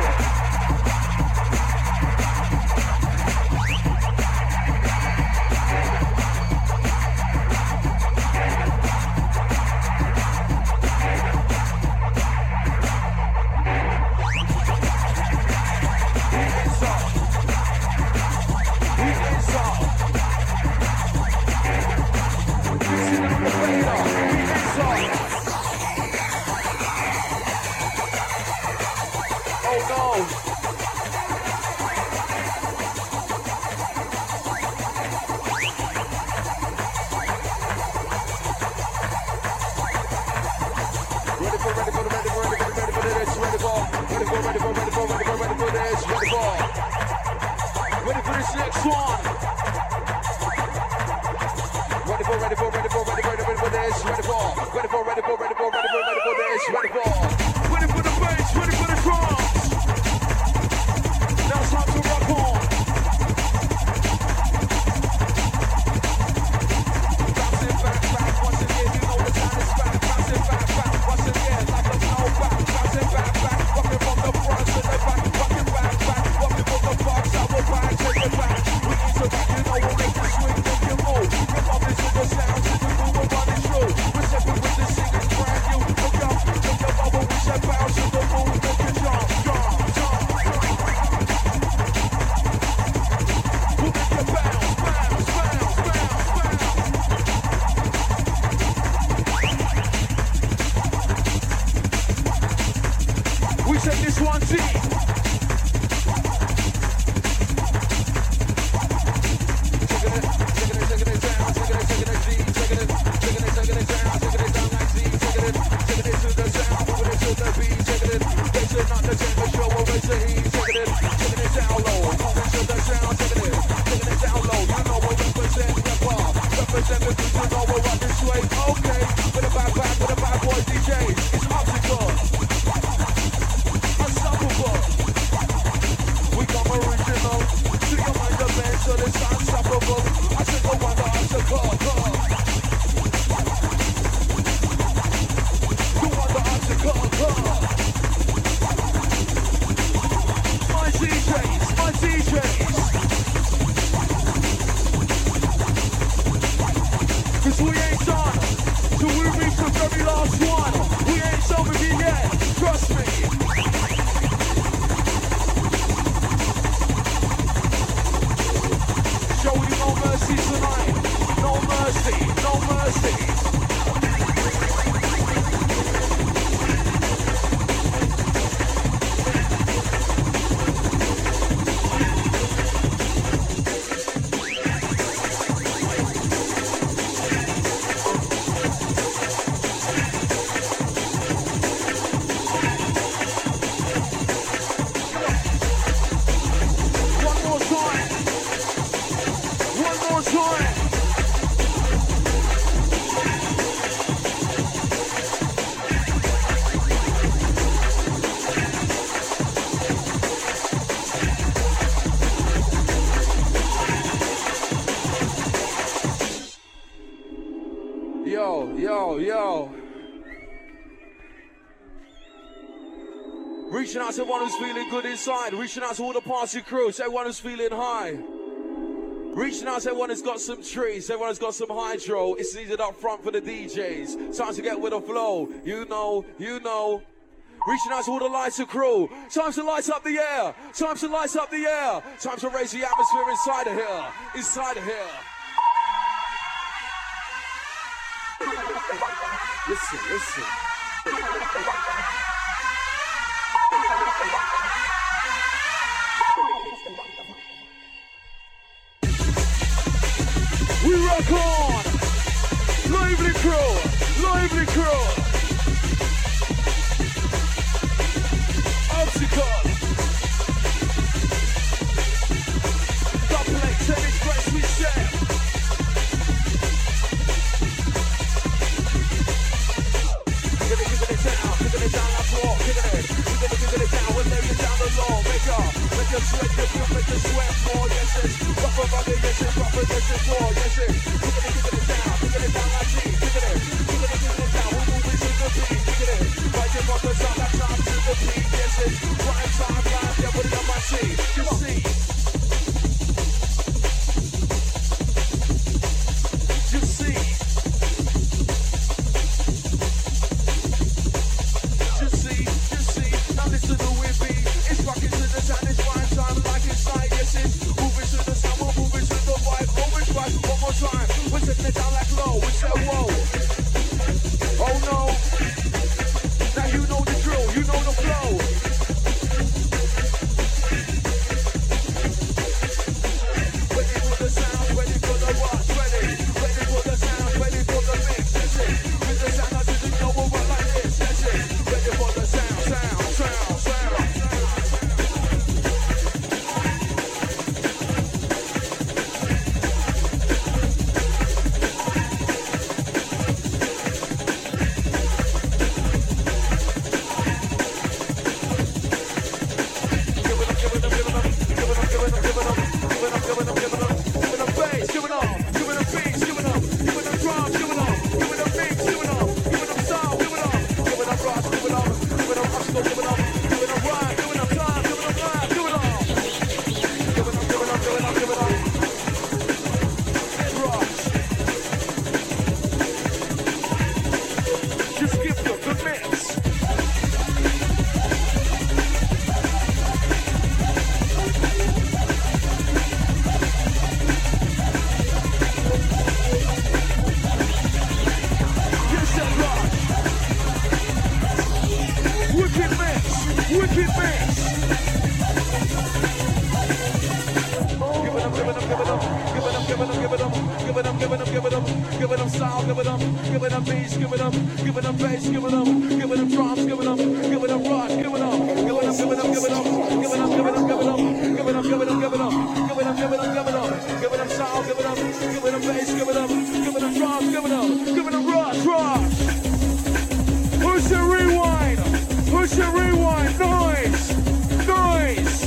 Ready for, ready for, ready for, ready for, ready for this. Ready for. Ready for this next one. Ready for, ready for, ready for, ready for, ready for this. Ready for. Ready for, ready for, ready for, ready for, ready for this. Ready for. Ready for the bass, ready for the drums. Now it's time to rock on. Bouncing back, back, once again, you know the time is back. Bouncing back, back, once again, like a snow back. Bouncing back, back, rocking from the front to the back. Rocking back, back, rocking from the box, our back, take it back. We interact, you know we'll make the swing, make you move. You're bumping to the sound, to the groove, we're running through. We're stepping with the singing, brand new. Look up, look up, bubble, we step out to the moon, make you jump, jump, jump. We'll make you bounce, bounce, bounce, bounce, bounce. We take this one deep. Reaching out to everyone who's feeling good inside. Reaching out to all the party crew, to everyone who's feeling high. Reaching out to everyone who's got some trees, everyone who's got some hydro. It's needed up front for the D Js. Time to get with the flow. You know, you know. Reaching out to all the lighter crew. Time to light up the air. Time to light up the air. Time to raise the atmosphere inside of here. Inside of here. Listen, listen. We rock on! Lively crew! Lively crew! Obstacle! Double A, ten express, we set! Kicking it, kicking it down, kicking it down like floor, kicking it, kicking it, kicking it down, we're laying down the law, make up, make you sweat, you feel, make you sweat more, yes it's, rough around it, yes it's, rough, yes it's more, yes it's, kicking it, kicking it down, kicking it down like G, kicking it, kicking it, kicking it down, we're moving to the beat, kicking it, fighting from the top, that time to the beat, yes it's, prime time, live, yeah, put it on my seat, you see, you see, you see, you see, now listen to it be, it's rocking to the sound, it's prime time, like it's like, yes it's, moving to the sound, we're moving to the vibe, moving twice, one more time, we're taking it down like low, we say whoa, oh no, now you know the drill, you know the flow, mix. Wicked mix, wicked mix. Give it up, give it up, give it up, give it up, give it up, give it up, give it up, give it up, give it up, give it up, sound, give it up, give it up, bass, give it up, give it up, bass, give it up, give it up, drums, give it up, give it up, rock, give it up, give it up, give it up, give it up, give it up, give it up, give it up, give it up, give it up, give it up, give it up, give it up, give it up, give it up, sound, give it up, give it up, bass, give it up, give it up, drums, give it up, give it up, rock, rock. Push the rewind, push the rewind, noise, noise.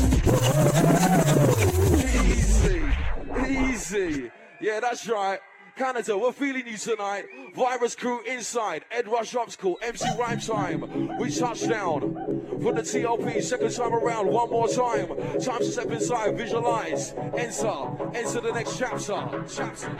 Easy, easy. Yeah, that's right. Canada, we're feeling you tonight. Virus crew inside. Ed Rush Obstacle, M C Rhyme Time. We touch down from the T L P. Second time around, one more time. Time to step inside, visualize. Enter, enter the next chapter. Chapter.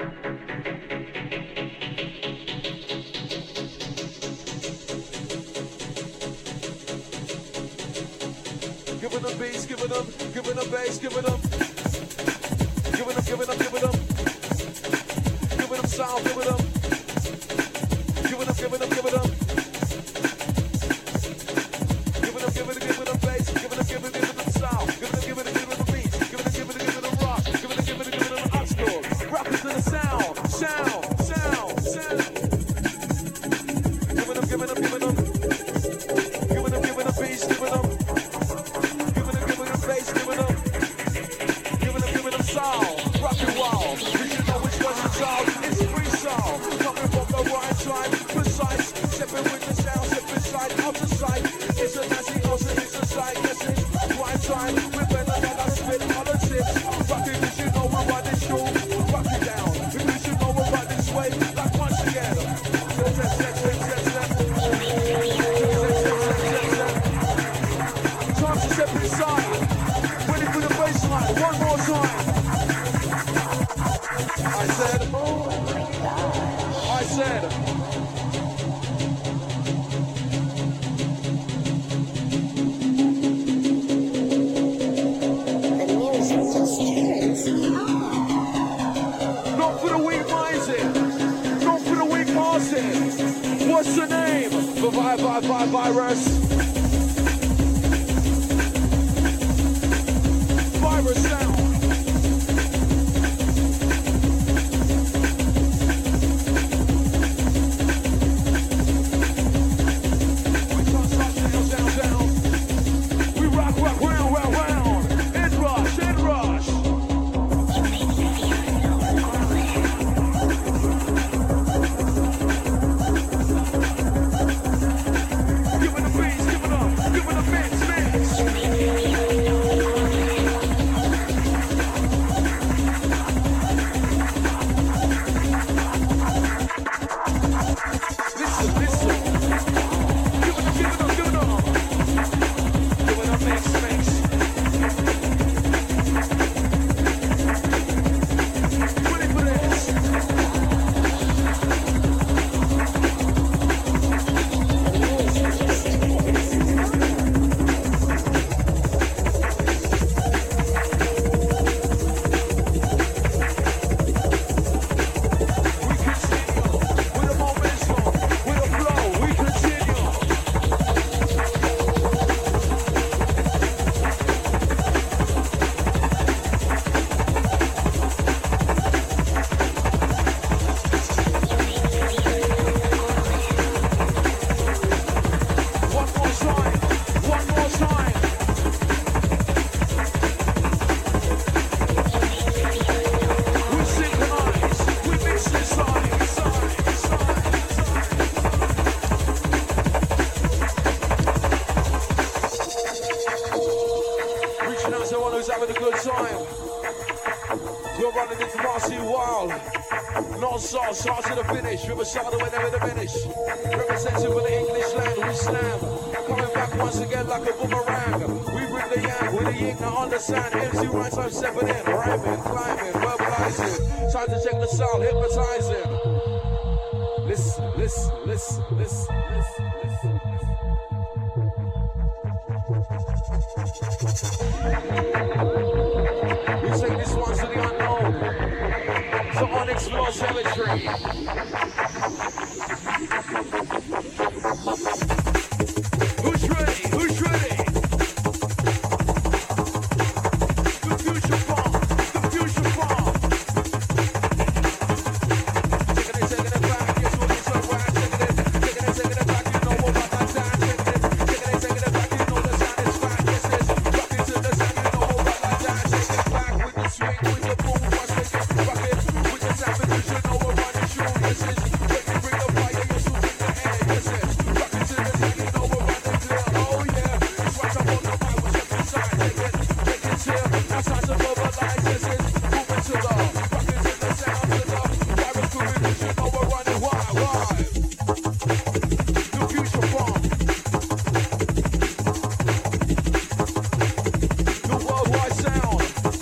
Give it up bass, give it up, give it up bass, give it up. Give it up, give it up, give it up. Give it up sound, give it up. Give it up, give it up, give it up. Give it up, give it up, give it up bass. Give it up, give it up, give it up sound. Give it up, give it up, give it up beats. Give it up, give it up, give it up rock. Give it up, give it up, give it up obstacle. Rock it to the sound, sound, sound, sound. Give it up, give it up, give it up. Give it up, give it up bass, give it up. Bass, give it up. Give it up, give it up sound. Rock and roll. We should know which one's the sound. It's free sound. Coming from the right side. Precise. Stepping with the sound. Step inside of the sight. It's a nasty also it's a sight. Yes, it's right time. We're better than I spit on the tips. Rock it, we should know we're right this show. Rock it down. We should know we're right this way. Like once together. Set, set, set, set, set, set. Time to step inside. One more time. I said, I said. The music just turns me on. Not for the weak minded. Not for the weak hearted. What's the name? The vi- vi- vi- virus. Virus sound. We touch, touch, down, down, down. We rock, rock, round, round, round. End rush, end rush. Give it a beat, give it up, give it a mix, mix. Non-stop, start to the finish, Riverside away never to finish. Representing for the English land, we slam. Coming back once again like a boomerang. We bring the yang with the yin to understand. M C Rhyme Time stepping in, rhyming, climbing, verbalizing. Time to check the sound, hypnotizing. Listen, listen, listen, listen, listen, listen, listen. We take this one to the unknown, to unexplored territory. Who's ready? Who's ready? The future bomb, the future bomb. Taking it, taking it back, yes, what is up, right? Taking it, taking it, taking it back, you know what about that time. Taking it, taking it, taking it back, you know the sound is back. Yes, yes, rock it to the sound, you know what about that time. Take it back with the swing, with the boom, watch it, rock it with the sound, because you know we're running through. Yes, yes, when you bring the fire, you're so in the air. Yes, yes, rock it to the sound, you know we're running clear. Oh yeah, it's right up on the mic, we're stepping inside. Take it, take it here, now time to mobilize. Yes, yes, moving to the, rock it to the sound, to the virus crew, because you know we're running wild, wild. The future bomb. The worldwide sound.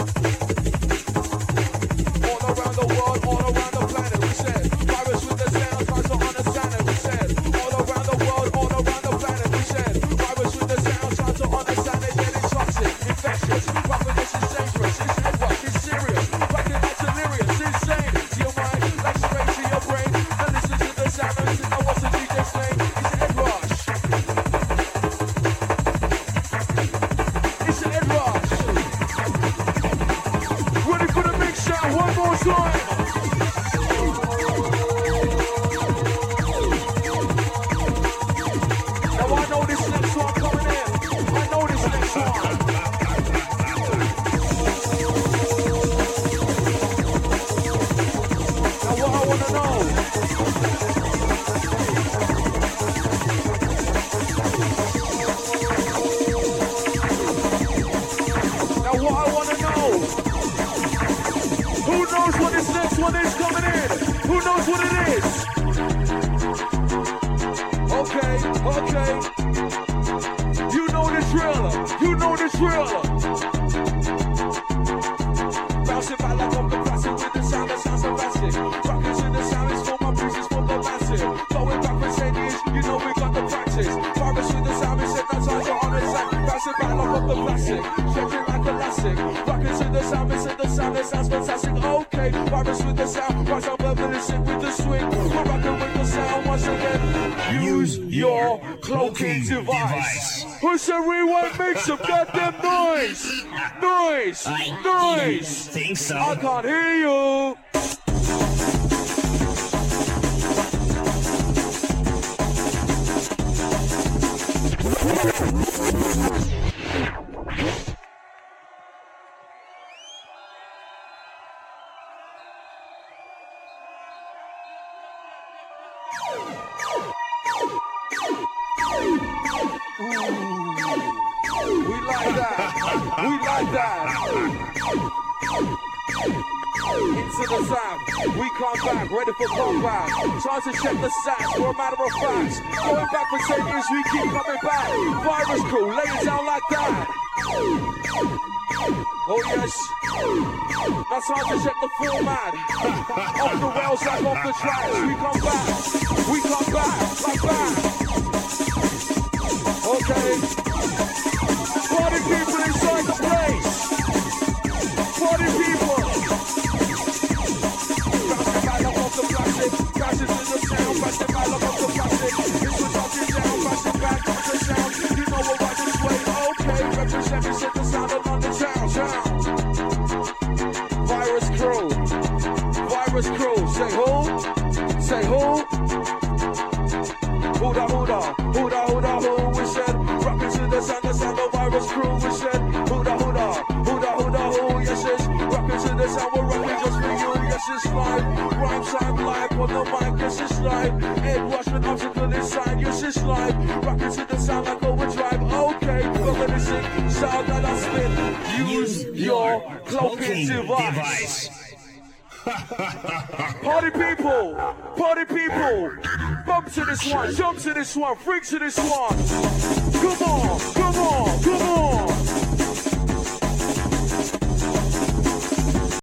All around the world, all around the planet, we said. Virus with the sound, try to understand it, we said. All around the world, all around the planet, we said. Virus with the sound, try to understand it, getting toxic, infectious. Rapping this is dangerous, it's headrush, it's serious. Rapping that's delirious, insane. To your mind, like straight to your brain. And listen to the sound, and listen to what's the D J's name. It's a head rush. It's a head rush. Ready for the big sound one more time. Now I know this next one coming in. I know this next one. Now what I wanna know. Now what I wanna know. Who knows what this next one is coming in? Who knows what it is? Okay, okay. You know the drill. You know the drill. Bouncing back like I'm the classic with the sound that sounds elastic. Rocking to the sound is for my bruises for the massive. Going back for ten years, you know we got the practice. Virus with the sound, we said that times are on the sack. Bouncing back like I'm the plastic. Shaking like elastic. Rocking to the sound, we said the sound that sounds fantastic. Okay, virus with the sound, rise up and listen with the swing. We're rocking with the sound once again. Use your cloaking device. Who said we won't make some goddamn noise? Noise! Noise! Think so. I can't hear you! We like that. We like that. Into the sound. We come back, ready for comeback. Time to check the stats for a matter of fact. Going back for ten years, we keep coming back. Virus crew, lay it down like that. Oh yes. Now time to check the format. Off the rails, like off the tracks. We come back. We come back like that. Okay. Party people inside the place. Party people. Bouncing back up off the plastic. Bouncing to the sound. Bouncing back up off the plastic. It's the talking down. Bouncing back off the sound. You know we're right this way. Okay. Represent me, set the sound of London town. Sound. Virus crew. Virus crew. Say who? Say who? Huda, huda. Huda, huda, who? We said. Rockin' to the sound, the sound of Virus crew. We said. Huda, huda. Huda, huda, who? Yes, it's. Rockin' to the sound. We're rockin' just for you. Yes, it's live. Rhyme time live on the mic. Yes, it's live. Ed Rush with obstacle inside. Yes, it's live. Rockin' to the sound like overdrive. Okay. We're gonna sing sound that I spit. Use your cloaking device. Party people, party people, bump to this one, jump to this one, freak to this one. Come on, come on, come on.